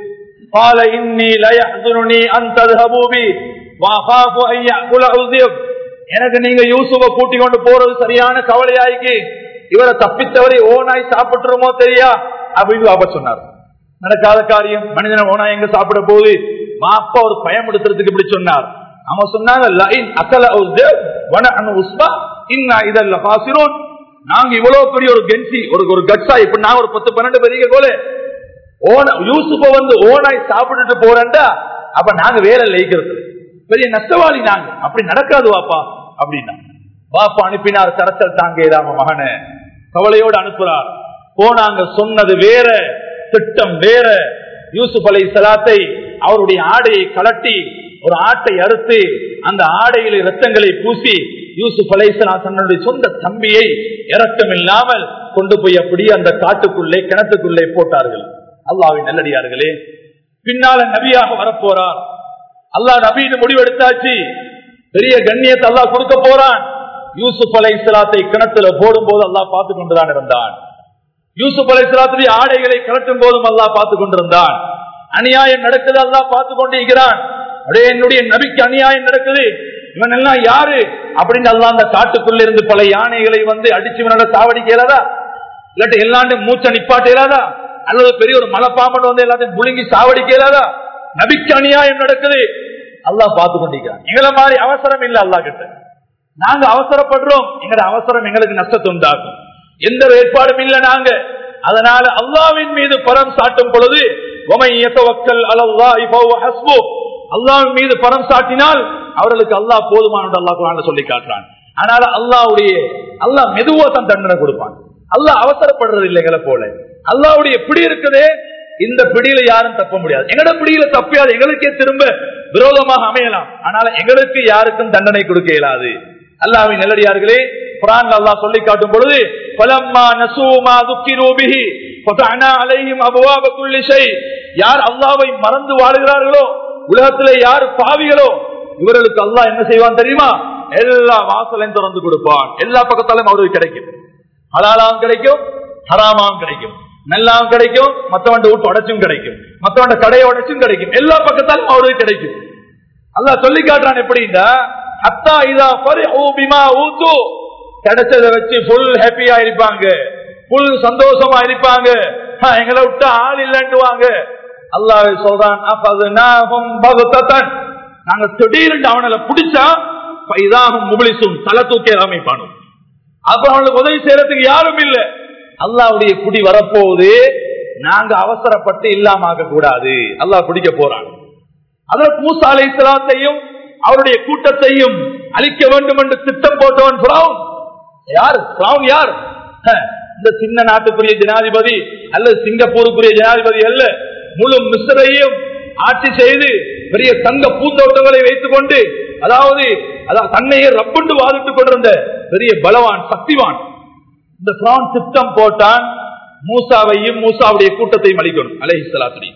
எனக்கு நீங்க யூசுஃபை கூட்டிக் கொண்டு போறது சரியான கவலையாய்க்கு, இவரை தப்பித்தவரை ஓனாய் சாப்பிட்டுருமோ தெரியா அப்படின்னு வாப்பா சொன்னார். நடக்காத காரியம், மனிதன ஓனாய் எங்க சாப்பிட போகுது? வாப்பா ஒரு பயம் எடுத்துறதுக்கு இப்படி சொன்னார். அவன் சொன்னாங்க, நாங்க இவ்வளவு பெரிய ஒரு கென்சி ஒரு ஒரு கட்சா, இப்ப நான் ஒரு பத்து பன்னெண்டு பெரிய கோல யூசுஃபை வந்து ஓனாய் சாப்பிட்டுட்டு போறேன்டா, அப்ப நாங்க வேலை லைக்கிறது பெரிய நஷ்டவாளி நாங்க, அப்படி நடக்காது வாப்பா அப்படின்னா. வாப்பா அனுப்பினார், கரைச்சல் தாங்க மகனை கவலையோடு அனுப்புறார். போனாங்க, சொன்னது வேற, திட்டம் வேற. யூசுப் அலைஹிஸ்ஸலாத்தை அவருடைய ஆடையை கலட்டி ஒரு ஆட்டை அறுத்து அந்த ஆடையில ரத்தங்களை பூசி யூசுப் அலைஹிஸ்ஸலாம் தன்னுடைய சொந்த தம்பியை இரக்கம் இல்லாமல் கொண்டு போய் அப்படியே அந்த காட்டுக்குள்ளே கிணத்துக்குள்ளே போட்டார்கள். அல்லாஹ்வின் நல்லடியார்களே, பின்னால நபியாக வரப்போறார். அல்லாஹ் நபின்னு முடிவெடுத்தாச்சு, பெரிய கண்ணியத்தை அல்லாஹ் கொடுக்க போறான். யூசுப் அலைஹிஸ்ஸலாத்தை கிணத்துல போடும் போது அல்லாஹ் பார்த்து கொண்டுதான் இருந்தான். யூசுப் அலைஹிஸ்ஸலாத்துடைய ஆடைகளை கலட்டும் போதும் அல்லாஹ் பார்த்து கொண்டிருந்தான். அநியாயம் நடக்குது, அல்லாஹ் பார்த்து கொண்டிருக்கிறான். அப்படியே என்னுடைய நபிக்கு அநியாயம் நடக்குது, இவன் எல்லாம் யாரு அப்படின்னு அல்லாஹ் அந்த காட்டுக்குள்ள இருந்து பல யானைகளை வந்து அடிச்சு இவனால சாவடிக்கலாதா, இல்லாட்டி எல்லாரும் மூச்சை நிப்பாட்டலாதா, அல்லது பெரிய ஒரு மலைப்பாம்பன் வந்து எல்லாத்தையும் புழுங்கி சாவடிக்கலாதா? நபிக்கு அநியாயம் நடக்குது, அல்லாஹ் பார்த்து கொண்டிருக்கிறான். எங்களை மாதிரி அவசரம் இல்லை அல்லாஹ் கிட்ட. நாங்க அவசரப்படுறோம், எங்களோட அவசரம் எங்களுக்கு நஷ்டத்தை உண்டாகும். எந்த ஏற்பாடும் இல்லை நாங்க. அதனால அல்லாஹ்வின் மீது பரம் சாட்டும் பொழுது அல்லாஹ்வின் மீது பரம் சாட்டினால் அவர்களுக்கு அல்லாஹ் போதுமானது அல்லாஹ் குர்ஆன்ல சொல்லி காட்டுறான். அதனால அல்லாஹ்வுடைய அல்லாஹ் மெதுவா தான் தண்டனை கொடுப்பான். அல்லாஹ் அவசரப்படுறது இல்லைங்கள போல. அல்லாஹ்வுடைய பிடி இருக்குதே, இந்த பிடியில யாரும் தப்ப முடியாது. எங்கட பிடியில தப்பியாது, எங்களுக்கே திரும்ப விரோதமாக அமையலாம். ஆனால எங்களுக்கு யாருக்கும் தண்டனை கொடுக்க இயலாது. அல்லாஹ்வின் நல்லடியார்களே, குர்ஆன்ல அல்லாஹ் சொல்லி காட்டும் பொழுது ஃபலம்மா நஸூ மா ذுக்கிரு பிஹி ஃபதஅனா அலைஹிம் அபவாப குல்லி ஷை, யார் அல்லாஹ்வை மறந்து வாழுகிறார்களோ, உலகத்திலே யார் பாவிகளோ, இவர்களுக்கு அல்லாஹ் என்ன செய்வான் தெரியுமா? எல்லா வாசலையும் திறந்து கொடுப்பான். எல்லா பக்கத்தாலும் அவருக்கு கிடைக்கும். ஹலாலாவும் கிடைக்கும், ஹராமாவும் கிடைக்கும், நல்லாவும் கிடைக்கும், மத்தவண்ட வீட்டு உடைச்சும் கிடைக்கும், மத்தவண்ட கடையை உடைச்சும் கிடைக்கும். எல்லா பக்கத்தாலும் அவருக்கு கிடைக்கும். அல்லாஹ் சொல்லி காட்டுறான். எப்படின்னா அத்தா இதா ஃபரிஹு பிமா ஊது, கிடைச்சதை வச்சு ஃபுல் ஹாப்பியா இருப்பாங்க, ஃபுல் சந்தோஷமா இருப்பாங்க. எங்களை விட்டு ஆள் இல்லைன்னுவாங்க. அல்லாஹ் சொல்றான் அஃபதுனாஹும் பக்ததன், நாங்க திடீர்னு அவனை பிடிச்சா ஃபைதாஹும் முப்லிஸுன், தலை தூக்கி அமைப்பானு. அப்ப அவனுக்கு உதவி செய்யறதுக்கு யாரும் இல்ல. அல்லாஹ்வுடைய குடி வரப்போகுது, நாங்க அவசரப்பட்டு இல்லாம ஆக கூடாது. அல்லாஹ் பிடிக்க போறான். அதற்கு மூசா அலைஹிஸ்ஸலாத்தையும் அவருடைய கூட்டத்தையும் அழிக்க வேண்டும் என்று திட்டம் போட்டவன் ஃபிரௌன். யார் ஃபிரௌன்? யார்? இந்த சின்ன நாட்டுக்குரிய ஜனாதிபதி அல்லது சிங்கப்பூருக்குரிய ஜனாதிபதி அல்ல, முழு மிஸ்ரையும் ஆட்சி செய்து பெரிய தங்க பூந்தோட்டங்களை வைத்துக் கொண்டு, அதாவது தன்னையே ரப்புண்டு வாதிட்டுக் கொண்டிருந்த பெரிய பலவான், சக்திவான். இந்த ஃபிரௌன் திட்டம் போட்டான், மூசாவையும் மூசாவுடைய கூட்டத்தையும் அழிக்கணும். அலைஹிஸ்ஸலாத்துடைய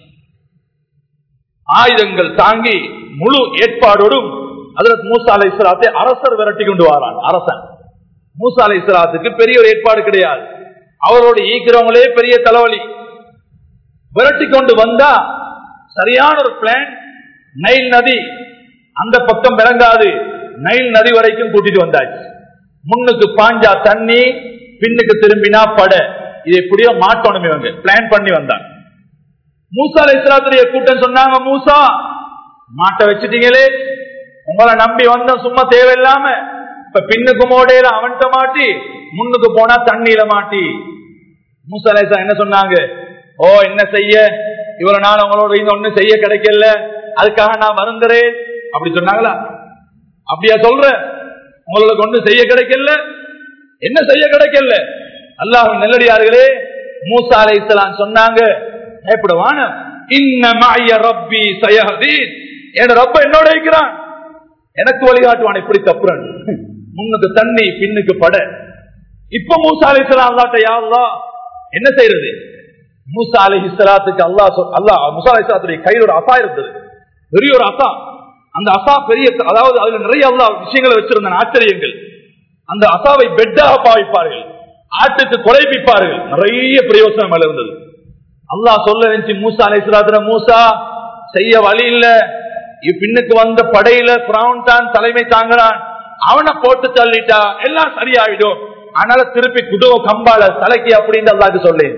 ஆயுதங்கள் தாங்கி முழு ஏற்பாடோடும் ஹஜ்ரத் மூசா அலைஹிஸ்ஸலாத்தை அரசர் விரட்டி கொண்டு வரான். அரசன் மூசா அலைஹிஸ்ஸலாத்துக்கு பெரிய ஒரு ஏற்பாடு கிடையாது, அவரோட ஈக்கிறவங்களே பெரிய தலைவலி. விரட்டி கொண்டு வந்தா சரியான ஒரு பிளான். நைல் நதி அந்த பக்கம் விளங்காது, நைல் நதி வரைக்கும் கூட்டிட்டு வந்தாச்சு. முன்னுக்கு பாஞ்சா தண்ணி, பின்னுக்கு திரும்பினா பட. இது எப்படியோ மாட்டோணுமே இவங்க பிளான் பண்ணி வந்தாங்க. மூசா அலைஹிஸ்ஸலாத்துடைய கூட்டம் சொன்னாங்க, மூசா மாட்ட வச்சுட்டீங்களே, உங்களை நம்பி வந்த சும்மா தேவையில்லாம இப்ப பின்னுக்கு மோடையில அவன்கிட்ட மாட்டி, முன்னுக்கு போனா தண்ணியில மாட்டி. மூசா அலைஹிஸ்ஸலாம் என்ன சொன்னாங்க? ஓ என்ன செய்ய, இவ்வளவு நாள் உங்களோட ஒண்ணு செய்ய கிடைக்கல, அதுக்காக நான் வருந்துறேன் அப்படி சொன்னாங்களா? அப்படியா சொல்ற? உங்களுக்கு ஒண்ணு செய்ய கிடைக்கல, என்ன செய்ய கிடைக்கல? அல்லாஹ்வின் நல்லடியார்களே, மூசா அலைஹிஸ்ஸலாம் சொன்னாங்க, பயப்படவான இன்ன மஅய ரப்பி சயஹதீன், என் ரப்ப என்னோட இருக்கிறான், எனக்கு வழிகாட்டுவான். இப்படி தப்புறன், முன்னுக்கு தண்ணி பின்னுக்கு பட. இப்ப மூசா அலைஹிஸ்ஸலாம் அல்லாஹ்ட்ட, யா அல்லாஹ் என்ன செய்யறது? மூசா அலைஹிஸ்ஸலாத்துக்கு அல்லாஹ் அல்லாஹ் மூசா அலைஹிஸ்ஸலாத்துடைய கையில் ஒரு அசா இருந்தது, பெரிய ஒரு அசா. அந்த அசா பெரிய, அதாவது அதுல நிறைய அல்லாஹ் விஷயங்களை வச்சிருந்த ஆச்சரியங்கள். அந்த அசாவை பெட்டாக பாவிப்பார்கள், ஆட்டுக்கு குறைப்பிப்பார்கள், நிறைய பிரயோசனம் இருந்தது. அல்லாஹ் சொல்ல நினைச்சு மூசா அலைஹிஸ்ஸலாத்துல, மூசா செய்ய வழி இல்ல, பின்னுக்கு வந்த படையில ஃபிரௌன் தான் தலைமை தாங்குறான், அவனை போட்டு தள்ளிட்டா எல்லாம் சரியாயிடும், அதனால திருப்பி குடுவ கம்பால தலைக்கு அப்படின்னு அல்லாஹ்க்கு சொல்ல,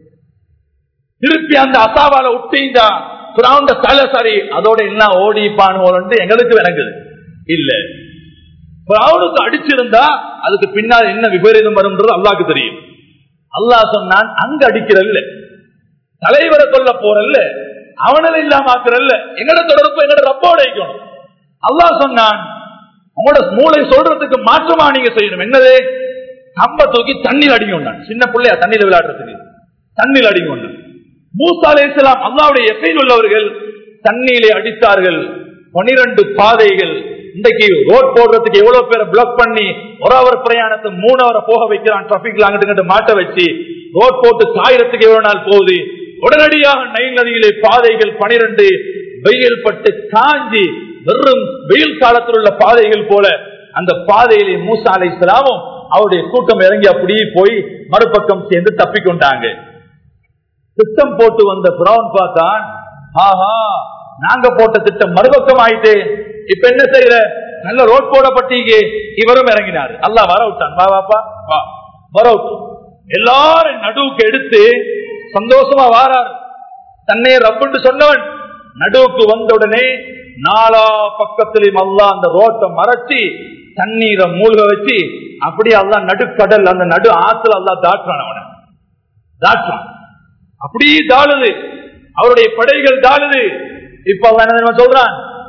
திருப்பி அந்த அசாவால விட்டீங்கா ஃபிரௌன் தலை சரி, அதோட எல்லாம் ஓடிப்பான்னு எங்களுக்கு விளங்குது இல்ல. ஃபிரௌனுக்கு அடிச்சிருந்தா அதுக்கு பின்னால் என்ன விபரீதம் வரும்ன்றது அல்லாஹ்க்கு தெரியும். அல்லாஹ் சொன்னான், அங்க அடிக்கிறல்ல, தலைவரை கொல்ல போறல்ல, அவனில் இல்லாம ஆக்குறல்ல, எங்கட தொடர்பு எங்கட ரப்போட வைக்கணும். அல்லாஹ் சொன்னான், உங்களோட மூளை சொல்றதுக்கு மாற்றமா நீங்க செய்யணும். என்னது? கம்ப தூக்கி தண்ணீர் அடிங்க. சின்ன பிள்ளையா தண்ணீர் விளையாடுறதுக்கு தண்ணீர் அடிங்க. மூசா அலைஹிஸ்ஸலாம் அல்லாஹ்வுடைய யகீன் உள்ளவர்கள் தண்ணீரை அடித்தார்கள். பனிரெண்டு பாதைகள். இன்றைக்கு ரோட் போடுறதுக்கு எவ்வளவு பேரை பிளாக் பண்ணி ஒரு அவர் பிரயாணத்தை மூணு அவரை போக வைக்கிறான், டிராபிக்ல அங்கிட்டு மாட்ட வச்சு ரோட் போட்டு காயிரத்துக்கு எவ்வளவு நாள் போகுது. உடனடியாக நைல் நதியிலே பாதைகள் பனிரெண்டு வெயில் பட்டு காஞ்சி வெறும் வெயில் காலத்தில் உள்ள பாதைகள் போல அந்த பாதையிலே மூசா அலைஹிஸ்ஸலாமும் அவருடைய கூட்டம் இறங்கி அப்படியே போய் மறுபக்கம் சேர்ந்து தப்பிக்கொண்டாங்க. திட்டம் போட்டு வந்த ஃபிரௌன் பார்த்தான், ஆஹா நாங்க போட்ட திட்டம் மறுபக்கம் ஆயிட்டு, இப்ப என்ன செய்யற, நல்ல ரோட் போடப்பட்டீங்க. இவரும் இறங்கினாரு, அல்லாஹ் வர விட்டான், வா வாப்பா வா வர விட்டு எல்லாரும் நடுவுக்கு எடுத்து சந்தோஷமா வாராரு. தன்னை ரப்புன்னு சொன்னவன் நடுவுக்கு வந்த உடனே நாலா பக்கத்திலும் அல்லாஹ் அந்த ரோட்டை மறைச்சி தண்ணீரை மூழ்க வச்சு அப்படியே அல்லாஹ் நடுக்கடல் அந்த நடு ஆத்துல அல்லாஹ் தாற்றான். அவனை தாற்றான், அப்படியே தாழுது, அவருடைய படைகள் தாழுது. இப்ப அல்லாஹ் என்ன சொல்றான்,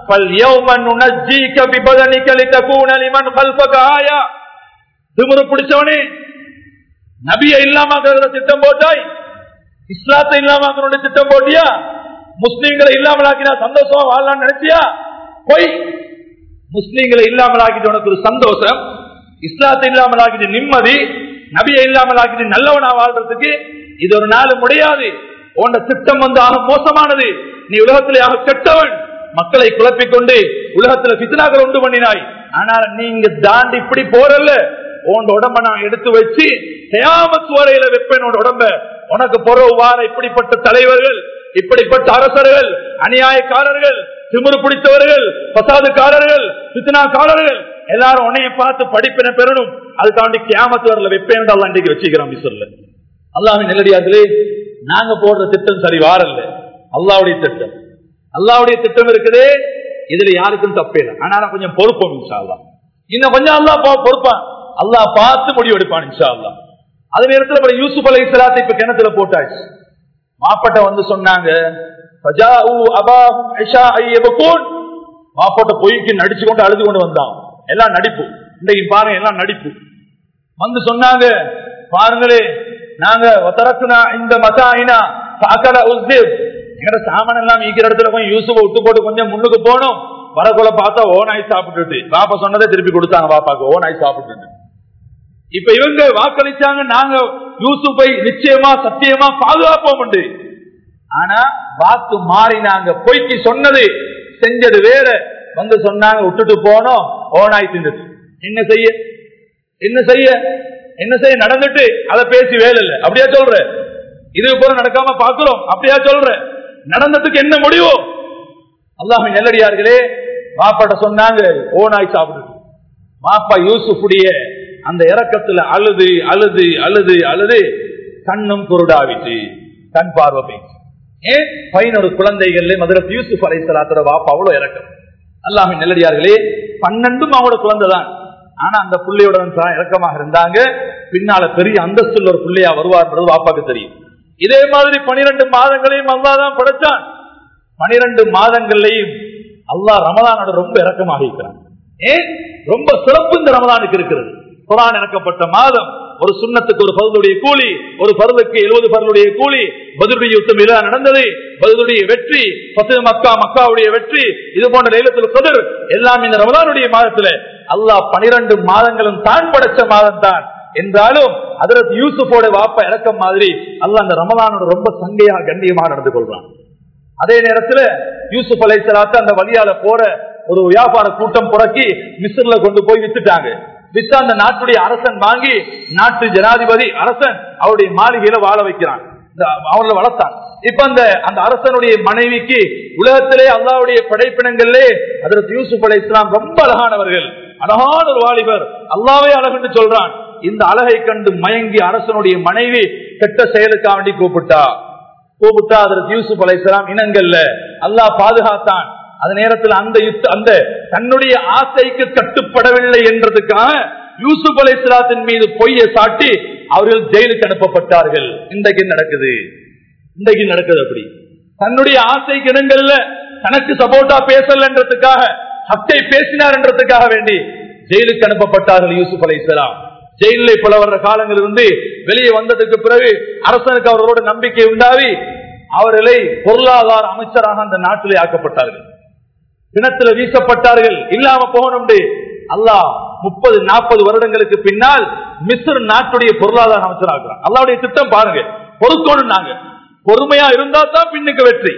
فَالْيَوْمَ نُنَجِّيكَ بِبَدَنِكَ لِتَكُونَ لِمَنْ خَلْفَكَ آيَةً. திமிரு பிடிச்சவனே, நபியை இல்லாமக்கிற திட்டம் போட்டாய், இஸ்லாத்தை இல்லாமக்கிற திட்டம் போட்டியா, முஸ்லீம்களை இல்லாமலாக்கினா சந்தோஷமா வாழலாம்னு நினைச்சியா? போய் முஸ்லீம்களை இல்லாமலாக்கிட்டு உனக்கு ஒரு சந்தோஷம், இஸ்லாத்தை இல்லாமலாக்கிட்டு நிம்மதி, நபியை இல்லாமலாக்கிட்டு நல்லவனா வாழ்றதுக்கு இது ஒரு நாள் முடியாது. உன்ன திட்டம் வந்து ஆக மோசமானது. நீ உலகத்திலே ஆக கெட்டவன். மக்களை குழப்பிக்கொண்டு உலகத்துல பித்னாக்கள் உண்டு பண்ணினாய். ஆனால் நீங்க தாண்டி இப்படி போறல்ல, உன் உடம்ப நான் எடுத்து வச்சு கியாமத் வரையில வெப்பேன். உடம்ப உனக்கு பொறவு வார இப்படிப்பட்ட தலைவர்கள், இப்படிப்பட்ட அரசர்கள், அநியாயக்காரர்கள், திமிரு பிடித்தவர்கள், பசாதுக்காரர்கள், பித்னாக்காரர்கள் எல்லாரும் உன்னைய பார்த்து படிப்பின பெறணும். அதுக்காண்டி கியாமத் வரல வெப்பேன் அல்லாஹ் இன்றைக்கு வச்சுக்கிறான். சொல்ல அல்லாஹ்வின் நல்லடியார்களே, நாங்க போடுற திட்டம் சரி வாரல்ல, அல்லாஹ்வுடைய திட்டம். அல்லாஹ்வுடைய திட்டம் இருக்குது, இதுல யாருக்கும் தப்பே இல்லை. ஆனா கொஞ்சம் பொறுப்போம் இன்ஷா அல்லாஹ். இன்னும் கொஞ்சம் அல்லாஹ் பொறுப்பான், அல்லாஹ் பார்த்து முடிவு எடுப்பான் இன்ஷா அல்லாஹ். அதே நேரத்தில் யூசுப் அலைஹிஸ்ஸலாத்தை இப்ப கிணத்துல போட்டாச்சு. மாப்பட்ட வந்து சொன்னாங்க, மாப்பட்ட பொய்க்கு நடிச்சு கொண்டு அழுது கொண்டு வந்தான். எல்லாம் நடிப்பு. இன்றைக்கு பாருங்க, எல்லாம் நடிப்பு. வந்து சொன்னாங்க, பாருங்களே, நாங்க இந்த மசாயினா பாக்கல உஸ்திப் எங்கட சாமான் எல்லாம் ஈக்கிற இடத்துல கொஞ்சம் யூசுஃபை விட்டு போட்டு கொஞ்சம் முன்னுக்கு போனோம். வரக்குள்ள பார்த்தா ஓனாய் சாப்பிட்டுட்டு, பாப்பா சொன்னதை திருப்பி கொடுத்தாங்க பாப்பாக்கு, ஓனாய் சாப்பிட்டுட்டு. இப்ப இவங்க வாக்களிச்சாங்க, நாங்க யூசுஃபை நிச்சயமா சத்தியமா பாதுகாப்போம் உண்டு. ஆனா வாக்கு மாறினாங்க, பொய்க்கு சொன்னது செஞ்சது வேற. வந்து சொன்னாங்க, விட்டுட்டு போனோம், ஓனாய் தின்னுது. என்ன செய்ய என்ன செய்ய என்ன செய்ய நடந்துட்டு அதை பேசி வேலை இல்லை. அப்படியா சொல்ற? இது போல நடக்காம பாக்குறோம், அப்படியா சொல்ற? நடந்ததுக்கு என்ன முடிவு? அல்லாஹ்வின் நல்லடியார்களே, மாப்பாட்ட சொன்னாங்க ஓனாய் சாப்பிடுது. மாப்பா யூசுஃபுடைய அந்த இறக்கத்துல அழுது அழுது அழுது அழுது கண்ணும் குருடாவிட்டு, கண் பார்வை போயிடுச்சு. ஏன்? பதினொரு குழந்தைகள் மதுரத் யூசுப் அலைஹிஸ்ஸலாத்தோட வாப்பா அவ்வளவு இறக்கம். அல்லாஹ்வின் நல்லடியார்களே, பன்னெண்டும் அவங்களோட குழந்தை தான். ஆனா அந்த பிள்ளையோட இறக்கமாக இருந்தாங்க. பின்னால பெரிய அந்தஸ்துள்ள ஒரு பிள்ளையா வருவார்ன்றது வாப்பாக்கு தெரியும். இதே மாதிரி பனிரெண்டு மாதங்களையும் அல்லாஹ் தான் படைச்சான். பனிரெண்டு மாதங்களையும் அல்லாஹ் ரமலானோட ரொம்ப இறக்கமாக இருக்கிறான். ஏன்? ரொம்ப சிறப்பு இந்த ரமலானுக்கு இருக்கிறது. குர்ஆன் இறக்கப்பட்ட மாதம். ஒரு சுன்னத்துக்கு ஒரு பர்துடைய கூலி, ஒரு பர்துக்கு எழுபது பர்துடைய கூலி. பத்ருடைய யுத்தம் விழா நடந்தது, பத்ருடைய வெற்றி, ஃபத்ஹ் மக்கா மக்காவுடைய வெற்றி, இது போன்ற லைலத்துல் கத்ர் எல்லாம் இந்த ரமலானுடைய மாதத்துல. அல்லாஹ் பனிரெண்டு மாதங்களும் தான் படைச்ச மாதம் தான் என்றாலும் ஹஜ்ரத் யூசுஃபோட வாப்பா இறக்கம் மாதிரி அல்லாஹ் அந்த ரமலானோட ரொம்ப சங்கையா கண்ணியமாக நடந்து கொள்றான். அதே நேரத்துல யூசுப் அலைஹிஸ்ஸலாத்து அந்த வழியால போற ஒரு வியாபார கூட்டம் புறக்கி மிஸ்ர்ல கொண்டு போய் வித்துட்டாங்க. வித்து அந்த நாட்டுடைய அரசன் வாங்கி, நாட்டு ஜனாதிபதி அரசன் அவருடைய மாளிகையில வாழ வைக்கிறான், அவளை வளர்த்தான். இப்ப அந்த அந்த அரசனுடைய மனைவிக்கு உலகத்திலே அல்லாஹ்வுடைய படைப்பினங்களே ஹஜ்ரத் யூசுப் அலைஹிஸ்ஸலாம் ரொம்ப அழகானவர்கள், அழகான ஒரு வாலிபர். அல்லாஹ்வே அழகுன்னு சொல்றான். இந்த அழகை கண்டு மயங்கி அரசனுடைய மனைவி கெட்ட செயலுக்காக வேண்டி கூப்பிட்டா கூப்பிட்டா ஹஜ்ரத் யூசுப் அலைஹிஸ்ஸலாம் இனங்கள்ல அல்லாஹ் பாதுகாத்தான். அந்த நேரத்தில் அந்த அந்த தன்னுடைய ஆசைக்கு கட்டுப்படவில்லை என்றதுக்காக யூசுப் அலைஹிஸ்ஸலாத்தின் மீது பொய்யை சாட்டி அவர்கள் ஜெயிலுக்கு அனுப்பப்பட்டார்கள். இன்றைக்கு நடக்குது இன்றைக்கு நடக்குது அப்படி. தன்னுடைய ஆசைக்கு இனங்கள்ல தனக்கு சப்போர்ட்டா பேசல என்றதுக்காக, ஹக்கை பேசினார் என்றதுக்காக வேண்டி ஜெயிலுக்கு அனுப்பப்பட்டார்கள் யூசுப் அலைஹிஸ்ஸலாம். ஜெயிலே பல வருட காலங்கள் இருந்து வெளியே வந்ததுக்கு பிறகு அரசனுக்கு அவர்களோட நம்பிக்கை உண்டாவி அவர்களை பொருளாதார அமைச்சராக அந்த நாட்டிலே ஆக்கப்பட்டார்கள். கிணத்துல வீசப்பட்டார்கள், இல்லாம போகணும். அல்லாஹ் முப்பது நாற்பது வருடங்களுக்கு பின்னால் மிஸ்ர் நாட்டுடைய பொருளாதார அமைச்சராகிறான். அல்லாஹ்வுடைய திட்டம் பாருங்க. பொறுக்கணும், நாங்க பொறுமையா இருந்தா தான் பின்னுக்கு வெற்றி.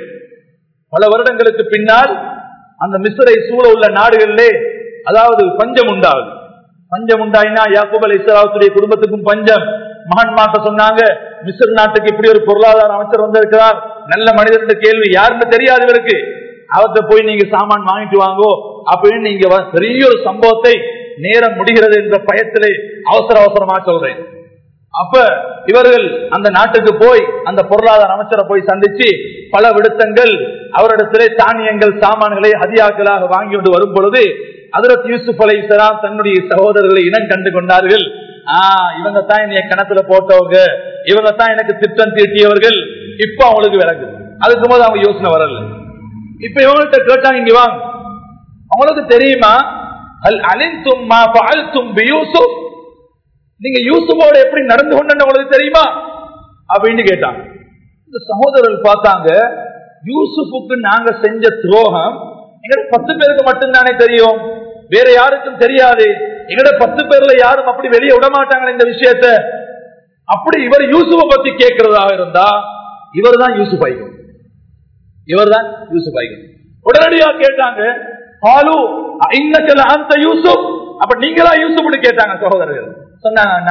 பல வருடங்களுக்கு பின்னால் அந்த மிஸ்ரை சூழ உள்ள நாடுகளிலே அதாவது பஞ்சம் உண்டாகுது. பஞ்சம் உண்டாயினா யாக்கூப் அலைஹிஸ்ஸலாத்துடைய குடும்பத்துக்கும் பஞ்சம். மகன் மாட்ட சொன்னாங்க, மிஸ்ர் நாட்டுக்கு இப்படி ஒரு பொருளாதார அமைச்சர் வந்திருக்கிறார், நல்ல மனிதர். கேள்வி யாருன்னு தெரியாது இவருக்கு. அவர்கிட்ட போய் நீங்க சாமான் வாங்கிட்டு வாங்கோ அப்படின்னு நீங்க பெரிய ஒரு சம்பவத்தை நேரம் முடிகிறது என்ற பயத்திலே அவசர அவசரமா சொல்றேன். அப்ப இவர்கள் அந்த நாட்டுக்கு போய் அந்த பொருளாதார அமைச்சரை போய் சந்திச்சு பல விடுத்தங்கள் அவரிடத்திலே தானியங்கள் சாமான்களை ஹதியாக்களாக வாங்கி கொண்டு வரும் பொழுது ஹஜ்ரத் யூசுப் அலைஹிஸ்ஸலாம் தன்னுடைய சகோதரர்களை இனம் கண்டு கொண்டார்கள். ஆஹ் இவங்க தான் என்னைய கணத்துல போட்டவங்க, இவங்க தான் எனக்கு திட்டம் தீட்டியவர்கள். இப்ப அவங்களுக்கு விளங்குது. அதுக்கு போது அவங்க யோசனை வரல. இப்ப இவங்கள்ட்ட கேட்டாங்க, இங்க வாங்க, உங்களுக்கு தெரியுமா அல் அலிந்தும் மா ஃபஅல்தும் பியூசுப், நீங்க யூசுஃபோட எப்படி நடந்து கொண்டீங்க உங்களுக்கு தெரியுமா அப்படின்னு கேட்டாங்க. இந்த சகோதரர்கள் பார்த்தாங்க, யூசுஃபுக்கு நாங்க செஞ்ச துரோகம் எங்கட பத்து பேருக்கு மட்டும்தானே தெரியும், வேற யாருக்கும் தெரியாது. எங்கட பத்து பேர்ல யாரும் அப்படி வெளியே விட மாட்டாங்க இந்த விஷயத்த. அப்படி இவர் யூசுஃபை பத்தி கேட்கிறதா இருந்தா இவர் தான் யூசுப் ஐகன், இவர் தான் யூசுப் ஐகன். உடனடியா கேட்டாங்க, ஆலு இன்னக்கல அந்த யூசுப், அப்ப நீங்களா யூசுப்னு கேட்டாங்க சகோதரர்கள். சொன்னாங்க,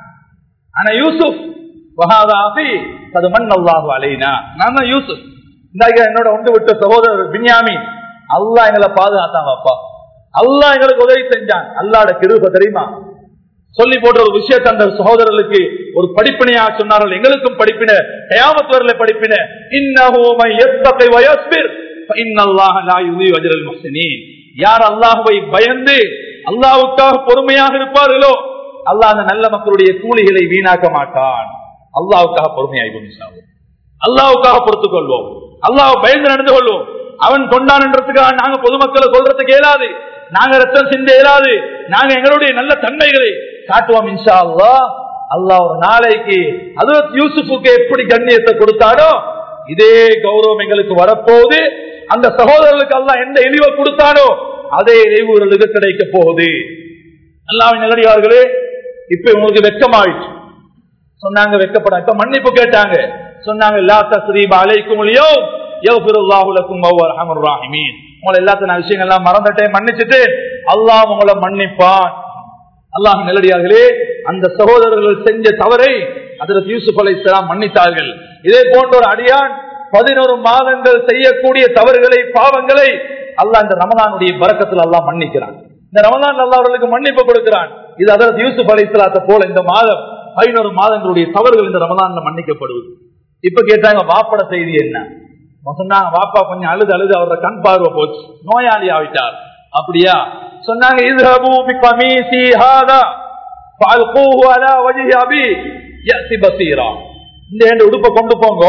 ஆனா யூசுப் வஹாதாபி அது மன் அல்லாஹு அலைனா, நான் தான் யூசுப். இந்த என்னோட ஒன்று விட்ட சகோதரர் பின்யாமீன், அல்லாஹ் எங்களை பாதுகாத்தாங்க அப்பா, அல்லாஹ் எங்களுக்கு உதவி செஞ்சான். அல்லாஹ்ட கிருபை தெரியுமா? சொல்லி போட்ட ஒரு விஷயத்தை அந்த சகோதரர்களுக்கு ஒரு படிப்பினையா சொன்னார்கள். எங்களுக்கும் படிப்பின, கியாமத் வரையில படிப்பின. இன்னஹு மன் யத்தகி வ யஸ்பிர் ஃபஇன்னல்லாஹ லா யுதீஉ அஜ்ரல் முஹ்சினீன். யார் அல்லாஹ்வை பயந்து அல்லாஹ்வுக்காக பொறுமையாக இருப்பார்களோ அல்லாஹ் அந்த நல்ல மக்களுடைய கூலிகளை வீணாக்க மாட்டான். அல்லாஹ்வுக்காக பொறுமையாகும், அல்லாஹ்வுக்காக பொறுத்துக் கொள்வோம், அல்லாஹ் பயந்து நடந்து கொள்வோம். அவன் கொண்டாடுறதுக்காக நாங்க பொதுமக்களை கொள்றதுக்கு இயலாது, நாங்க ரத்தம் சிந்த இயலாது, நாங்க எங்களுடைய நல்ல தன்மைகளை காட்டுவோம் இன்ஷா அல்லாஹ். அல்லாஹ் ஒரு நாளைக்கு ஹஜ்ரத் யூசுஃபுக்கு எப்படி கண்ணியத்தை கொடுத்தாரோ இதே கௌரவம் எங்களுக்கு வரப்போகுது. அந்த சகோதரர்களுக்கு அல்லாஹ் எந்த இழிவை கொடுத்தானோ அதே இழிவுகளுக்கு கிடைக்க போகுது. அல்லாஹ்வின் நல்லடியார்களே, இப்ப உங்களுக்கு வெட்கமாயிடுச்சு. சொன்னாங்க வெட்கப்பட, இப்ப மன்னிப்பு கேட்டாங்க. சொன்னாங்க, லா தஸ்ரீப அலைக்கும் அல்யௌம் யக்ஃபிருல்லாஹு லக்கும் வஹுவ அர்ஹமுர் ராஹிமீன். உங்களை எல்லாத்தையும் நான் விஷயங்கள் எல்லாம் மறந்துட்டேன், மன்னிச்சுட்டு அல்லாஹ் உங்களை மன்னிப்பான். அல்லாஹ் நல்லடியார்களே, அந்த சகோதரர்கள் செஞ்ச தவறை ஹஜ்ரத் யூசுப் அலைஹிஸ்ஸலாம் மன்னித்தார்கள். இதே போன்ற ஒரு அடியான் பதினோரு மாதங்கள் செய்யக்கூடிய தவறுகளை, பாவங்களை அல்லாஹ் இந்த ரமலானுடைய பரக்கத்தில் அல்லாஹ் மன்னிக்கிறான். இந்த ரமலான் அல்லாஹ் அவர்களுக்கு மன்னிப்பு கொடுக்கிறான். இது ஹஜ்ரத் யூசுப் அலைஹிஸ்ஸலாத்தை போல இந்த மாதம் பதினோரு மாதங்களுடைய தவறுகள் இந்த ரமலான்ல மன்னிக்கப்படுவது. இப்ப கேட்டாங்க, வாப்பட செய்தி என்ன? சொன்னாங்க, வாப்பா கொஞ்சம் அழுது அழுது அவரோட கண் பார்வை போச்சு, நோயாளி ஆகிட்டார். அப்படியா? சொன்னாங்க, இذهبوا بقميصي هذا فالقوه على وجه ابي ياتي بصيرا. இந்த இந்த உடுப்பை கொண்டு போங்க,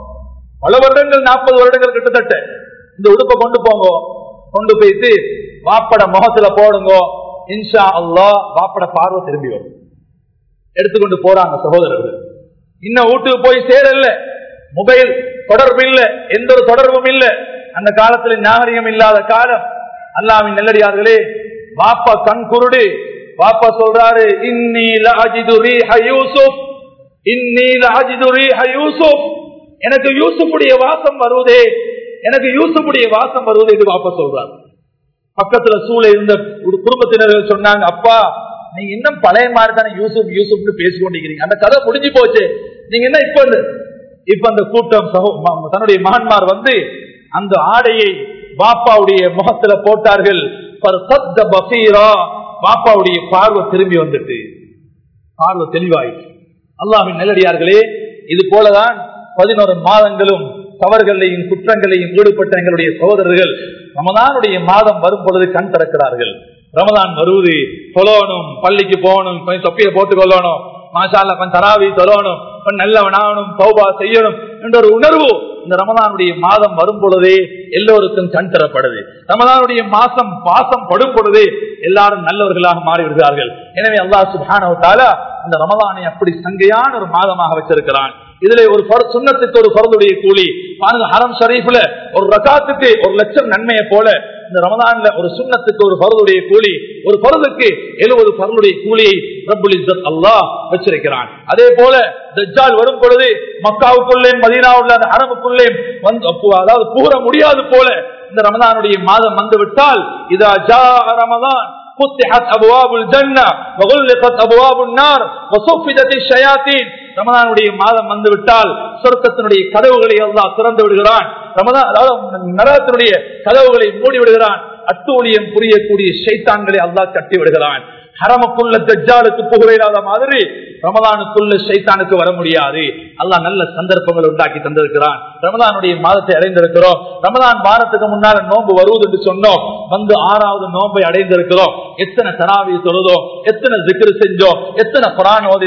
பல வருடங்கள் நாற்பது வருடங்கள் கிட்டத்தட்ட இந்த உடுப்பை கொண்டு போங்க, கொண்டு போயிட்டு வாப்பட முகத்துல போடுங்க, இன்ஷா அல்லாஹ் வாப்பட பார்வை திரும்பி வரும். எடுத்துக்கொண்டு போறாங்க சகோதரர்கள். இன்னும் வீட்டுக்கு போய் சேரல, மொபைல் தொடர்பு இல்ல, எந்த ஒரு தொடர்பும் இல்ல. அந்த காலத்துல நாகரிகம் இல்லாத காலம். அல்லாஹ்வின் நல்லடியார்களே, வாப்பா கண் குருடு. வாப்பா சொல்றாரு, இன்னீ லஅஜிது ரீஹ யூசுப், இன்னீ லஅஜிது ரீஹ யூசுப், எனக்கு யூசுஃபுடைய வாசம் வருவதே, எனக்கு யூசுஃபுடைய வாசம் வருவதே என்று வாப்பா சொல்றாரு. பக்கத்துல சூழ இருந்த ஒரு குடும்பத்தினர்கள் சொன்னாங்க, அப்பா நீங்க இன்னும் பழைய மாதிரி தானே யூசுப் யூசுப்னு பேசிக்கொண்டிருக்கிறீங்க, அந்த கதை முடிஞ்சு போச்சு, நீங்க என்ன இப்ப இப்ப அந்த கூட்டம் தன்னுடைய மகன்மார் வந்து அந்த ஆடையை பாப்பாவுடைய முகத்துல போட்டார்கள். பாப்பாவுடைய பார்வை திரும்பி வந்துட்டு பார்வை தெளிவாயிற்று. அல்லாஹ்வின் நல்லடியார்களே, இது போலதான் பதினோரு மாதங்களும் தவறுகளையும் குற்றங்களையும் ஈடுபட்ட எங்களுடைய சகோதரர்கள் ரமலானுடைய மாதம் வரும் பொழுது கண் திறக்கிறார்கள். ரமலான் வருவது, தொழணும், பள்ளிக்கு போகணும், கொஞ்சம் தொப்பியை போட்டுக் கொள்ளணும், மாஷா அல்லாஹ் கொஞ்சம் தராவி தொழணும், கொஞ்சம் நல்லவனாகணும், தௌபா செய்யணும் என்ற ஒரு உணர்வு இந்த ரமலானுடைய மாதம் வரும் பொழுதே எல்லோருக்கும் கண் தரப்படுது. ரமலானுடைய மாசம் பாசம் படும் பொழுதே எல்லாரும் நல்லவர்களாக மாறி விடுகிறார்கள். எனவே அல்லாஹ் சுப்ஹானஹு வ தஆலா அந்த ரமலானை அப்படி சங்கையான ஒரு மாதமாக வச்சிருக்கிறான். இதுல ஒரு சுன்னத்துக்கு ஒரு ஃபர்துடைய கூலி பாருங்க. ஹரம் ஷரீஃப்ல ஒரு ரகாத்துக்கு ஒரு லட்சம் நன்மையை போல இந்த ரமலான்ல ஒரு சுன்னத்துக்கு ஒரு ஃபர்துடைய கூலி, ஒரு ஃபர்துக்கு எழுபது ஃபர்துடைய கூலியை ரப்புல் இஸ்ஸத் அல்லாஹ் வச்சிருக்கிறான். அதே போல தஜ்ஜால் வரும் பொழுது மக்காவுக்குள்ளே மதீனாவுள்ள அந்த ஹரமுக்குள்ளே வந்து அதாவது புகர முடியாது போல இந்த ரமலானுடைய மாதம் வந்து விட்டால், இதா ஜாஅ ரமலான் فتحت ابواب الجنه وغلقت ابواب النار وصفدت الشياطين. ரமலானுடைய மாதம் வந்துவிட்டால் சொர்க்கத்தினுடைய கதவுகளை அல்லாஹ் திறந்து விடுகிறான். ரமலான் அதாவது நரகத்தினுடைய கதவுகளை மூடி விடுகிறான். அட்டூழியம் புரியக்கூடிய ஷைத்தான்களை அல்லாஹ் கட்டி விடுகிறான். ஹரமுக்குள்ள தஜ்ஜாலுக்கு புகழாத மாதிரி ரமலானுக்குள்ள ஷைத்தானுக்கு வர முடியாது. அல்லாஹ் நல்ல சந்தர்ப்பங்கள் உண்டாக்கி தந்திருக்கிறான். ரமலானுடைய மாதத்தை அடைந்திருக்கிறோம். ரமலான் வாரத்துக்கு முன்னால நோன்பு வருவது என்று சொன்னோம், வந்து ஆறாவது நோன்பை அடைந்திருக்கிறோம். எத்தனை தராவி தொழுதோம், எத்தனை ஜிக்ர் செஞ்சோம், எத்தனை குர்ஆன் ஓதினோம்,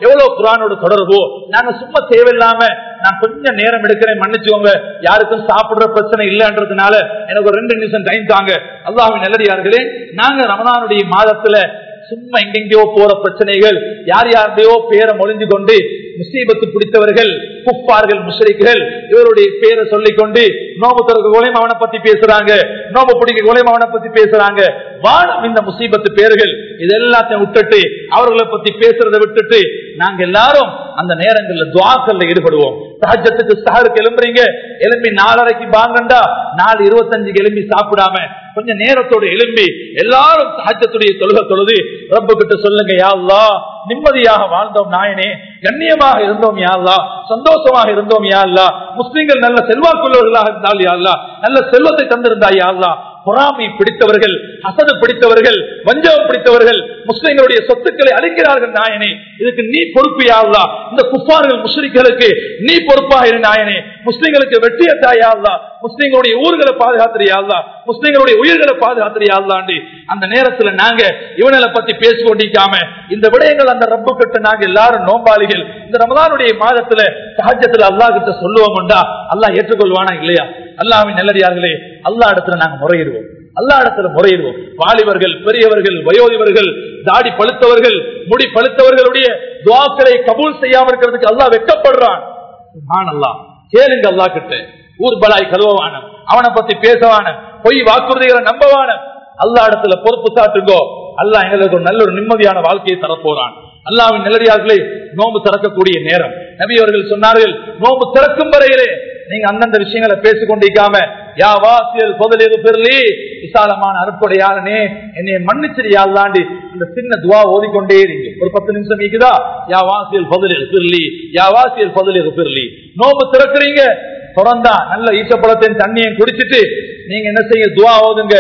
எவ்வளவு குர்ஆனோட தொடர்போ. நாங்க சும்மா தேவையில்லாம நான் கொஞ்சம் நேரம் எடுக்கிறேன், மன்னிச்சுக்கோங்க, யாருக்கும் சாப்பிடுற பிரச்சனை இல்லைன்றதுனால எனக்கு ஒரு ரெண்டு நிமிஷம் டைம் தாங்க. அல்லாஹ்வின் நல்லடியார்களே, நாங்க ரமலானுடைய மாதத்துல சும்மா எங்கெங்கயோ போற பிரச்சனைகள், யார் யாருடையோ பேரை மொழிஞ்சு கொண்டு முசீபத்து பிடித்தவர்கள், குஃபார்கள், முஷ்ரிக்குகள் இவருடைய பேரை சொல்லிக்கொண்டு நோம்பு திறக்க கோலையும் அவனை பத்தி பேசுறாங்க, நோம்பு பிடிக்க கோலையும் அவனை பத்தி பேசுறாங்க. வாழும் இந்த முசீபத்து பேர்கள் இது எல்லாத்தையும் விட்டுட்டு அவர்களை பத்தி பேசுறதை விட்டுட்டு நாங்க எல்லாரும் அந்த நேரங்கள்ல துஆக்கள்ல ஈடுபடுவோம். தஹஜ்ஜத்துக்கு சஹருக்கு எழும்புறீங்க, எழும்பி நாலரைக்கு பாங்கண்டா நாலு இருபத்தஞ்சுக்கு எழும்பி சாப்பிடாம கொஞ்சம் நேரத்தோடு எழும்பி எல்லாரும் தஹஜ்ஜத்துடைய தொழுகை தொழுது ரப்பு கிட்ட சொல்லுங்க, யா அல்லாஹ் நிம்மதியாக வாழ்ந்தோம் நாயனே, கண்ணியமாக இருந்தோம் யா அல்லாஹ், சந்தோஷமாக இருந்தோம் யா அல்லாஹ், முஸ்லிம்கள் நல்ல செல்வாக்குள்ளவர்களாக இருந்தால் யா அல்லாஹ், நல்ல செல்வத்தை தந்திருந்தாய் யா அல்லாஹ், பொறாமை பிடித்தவர்கள், ஹசது பிடித்தவர்கள், வஞ்சகம் பிடித்தவர்கள் முஸ்லிம்களுடைய சொத்துக்களை அழிக்கிறார்கள் நாயனே, இதுக்கு நீ பொறுப்பு யா அல்லாஹ், இந்த குஃபார்கள் முஷ்ரிக்குகளுக்கு நீ பொறுப்பாக இரு நாயனே, முஸ்லிம்களுக்கு வெற்றிய தாயா அல்லாஹ், முஸ்லிம்களுடைய ஊர்களை பாதுகாத்திரியா அல்லாஹ், முஸ்லிம்களுடைய உயிர்களை பாதுகாத்திரியா அல்லாஹ். அந்த நேரத்துல நாங்க இவனை பத்தி பேசிக்கொண்டிருக்காம இந்த விடயங்கள் அந்த ரப்பு கிட்ட நாங்க எல்லாரும் நோம்பாளிகள் இந்த ரமலானுடைய மாதத்துல தஹஜ்ஜத்துல அல்லாஹ் கிட்ட சொல்லுவோம்டா அல்லாஹ் ஏற்றுக்கொள்வானா இல்லையா? அல்லாஹ்வின் நல்லடியார்களே, அல்லாஹ் இடத்துல நாங்க முறையிடுவோம், அல்லாஹ் இடத்துல முறையிடுவோம். வாலிபர்கள், பெரியவர்கள், வயோதிபர்கள், தாடி பழுத்தவர்கள், முடி பழுத்தவர்களுடைய துஆக்களை கபூல் செய்யாம இருக்கிறதுக்கு அல்லாஹ் வெட்கப்படுறான். சுப்ஹானல்லாஹ், கேளுங்க அல்லாஹ் கிட்ட. ஊர் பலாய் கழுவவான, அவனை பத்தி பேசவான, பொய் வாக்குறுதிகளை நம்பவான, அல்லாஹ் இடத்துல பொறுப்பு சாட்டுங்கோ. அல்லாஹ் எங்களுக்கு ஒரு நல்ல ஒரு நிம்மதியான வாழ்க்கையை தரப்போறான். அல்லாஹ்வின் நல்லடியார்களே, நோன்பு திறக்கக்கூடிய நேரம் நபி அவர்கள் சொன்னார்கள், நோன்பு திறக்கும் வரையிலே நீங்க அந்தந்த விஷயங்களை பேசிக்கொண்டிருக்காம, யா வாசியல் பொதலியது பெருளி, விசாலமான அருட்கொடையாளனே என்னை மன்னிச்சிரியா அல்லாண்டி இந்த சின்ன துவா ஓதிக்கொண்டே இருங்க. ஒரு பத்து நிமிஷம் இருக்குதா, யா வாசியல் பொதலியது பெருளி, யா வாசியல் பொதலியது பெருளி. நோன்பு திறக்கிறீங்க, தொடர்ந்தா நல்ல ஈச்சப்பழத்தின் தண்ணியை குடிச்சிட்டு நீங்க என்ன செய்ய, துவா ஓதுங்க.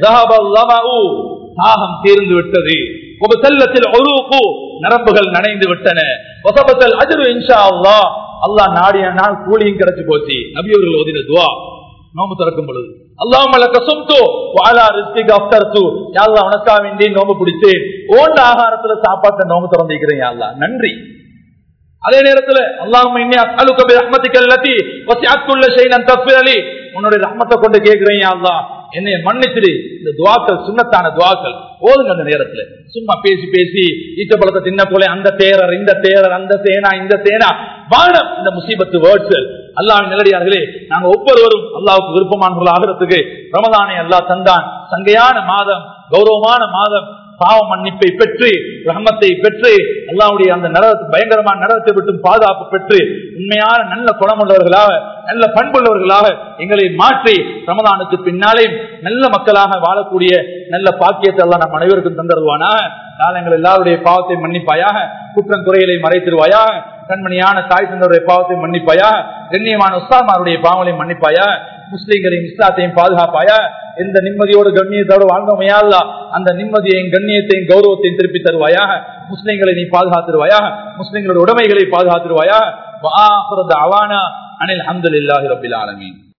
தாகம் தீர்ந்து விட்டது, நரம்புகள் நனைந்து விட்டன, அஜ்ரு இன்ஷா அல்லாஹ், அல்லாஹ் நாடிய நாள் கூலியும் கிடைச்சு போச்சு. நபி அவர்கள் ஓதின துவா நோம்பு திறக்கும் பொழுது, அல்லாஹும்ம லக சும்து வ அலா ரிஸ்கிக அஃப்தர்து, யா அல்லாஹ் உனக்காக வேண்டி நோம்பு பிடிச்சு ஓண்ட ஆகாரத்துல சாப்பாட்டை நோம்பு திறந்திருக்கிறேன் யா அல்லாஹ், நன்றி. அதே நேரத்துல அல்லாஹும்ம இன்னி அஸ்அலுக பி ரஹ்மதிக அல்லதி வஸிஅத் குல்ல ஷைஇன் அன் தக்ஃபிர் லி, உன்னுடைய ரஹ்மத்தை கொண்டு கேக்குறேன் யா அல்லாஹ் என்னை மன்னிச்சிடு. இந்த துஆக்கள் சுன்னத்தான துஆக்கள் ஓதுங்க. அந்த நேரத்துல சும்மா பேசி பேசி ஈச்சப்பழத்தை தின்ன போல அந்த தேரர் இந்த தேரர் அந்த சேனா இந்த சேனா வானம் இந்த முசீபத்து வேர்ட்ஸ். அல்லாஹ்வின் நல்லடியார்களே, நாங்க ஒவ்வொருவரும் அல்லாஹ்வுக்கு விருப்பமானவர்கள் ஆகிறதுக்கு ரமலானை அல்லாஹ் தந்தான். சங்கையான மாதம், கௌரவமான மாதம், பாவ மன்னிப்பை பெற்று ரஹ்மத்தை பெற்று அல்லாஹ்வுடைய அந்த நரகத்தை பயங்கரமான நரகத்தை விட்டு பாதுகாப்பு பெற்று உண்மையான நல்ல குணமுள்ளவர்களாக நல்ல பண்புள்ளவர்களாக எங்களை மாற்றி ரமலானுக்கு பின்னாலே நல்ல மக்களாக வாழக்கூடிய நல்ல பாக்கியத்தை எல்லாம் நம் அனைவருக்கும் தந்தருவானாக. எங்கள் எல்லாருடைய பாவத்தை மன்னிப்பாயாக, குற்றம் குறைகளை மறைத்திருவாயாக, கண்மணியான தாய் தந்தருடைய பாவத்தை மன்னிப்பாயாக, கண்ணியமான உஸ்தாமாருடைய பாவங்களை மன்னிப்பாயாக, முஸ்லிம்களையும் இஸ்லாத்தையும் பாதுகாப்பாயா. எந்த நிம்மதியோடு கண்ணியத்தோடு வாழ்ந்தோமையா அந்த நிம்மதியையும் கண்ணியத்தையும் கௌரவத்தையும் திருப்பி தருவாயாக. முஸ்லிம்களை நீ பாதுகாத்துருவாயாக, முஸ்லிம்களோட உடைமைகளை பாதுகாத்துருவாயாக. அனில் அல்ஹம்துலில்லாஹி ரப்பில் ஆலமீன்.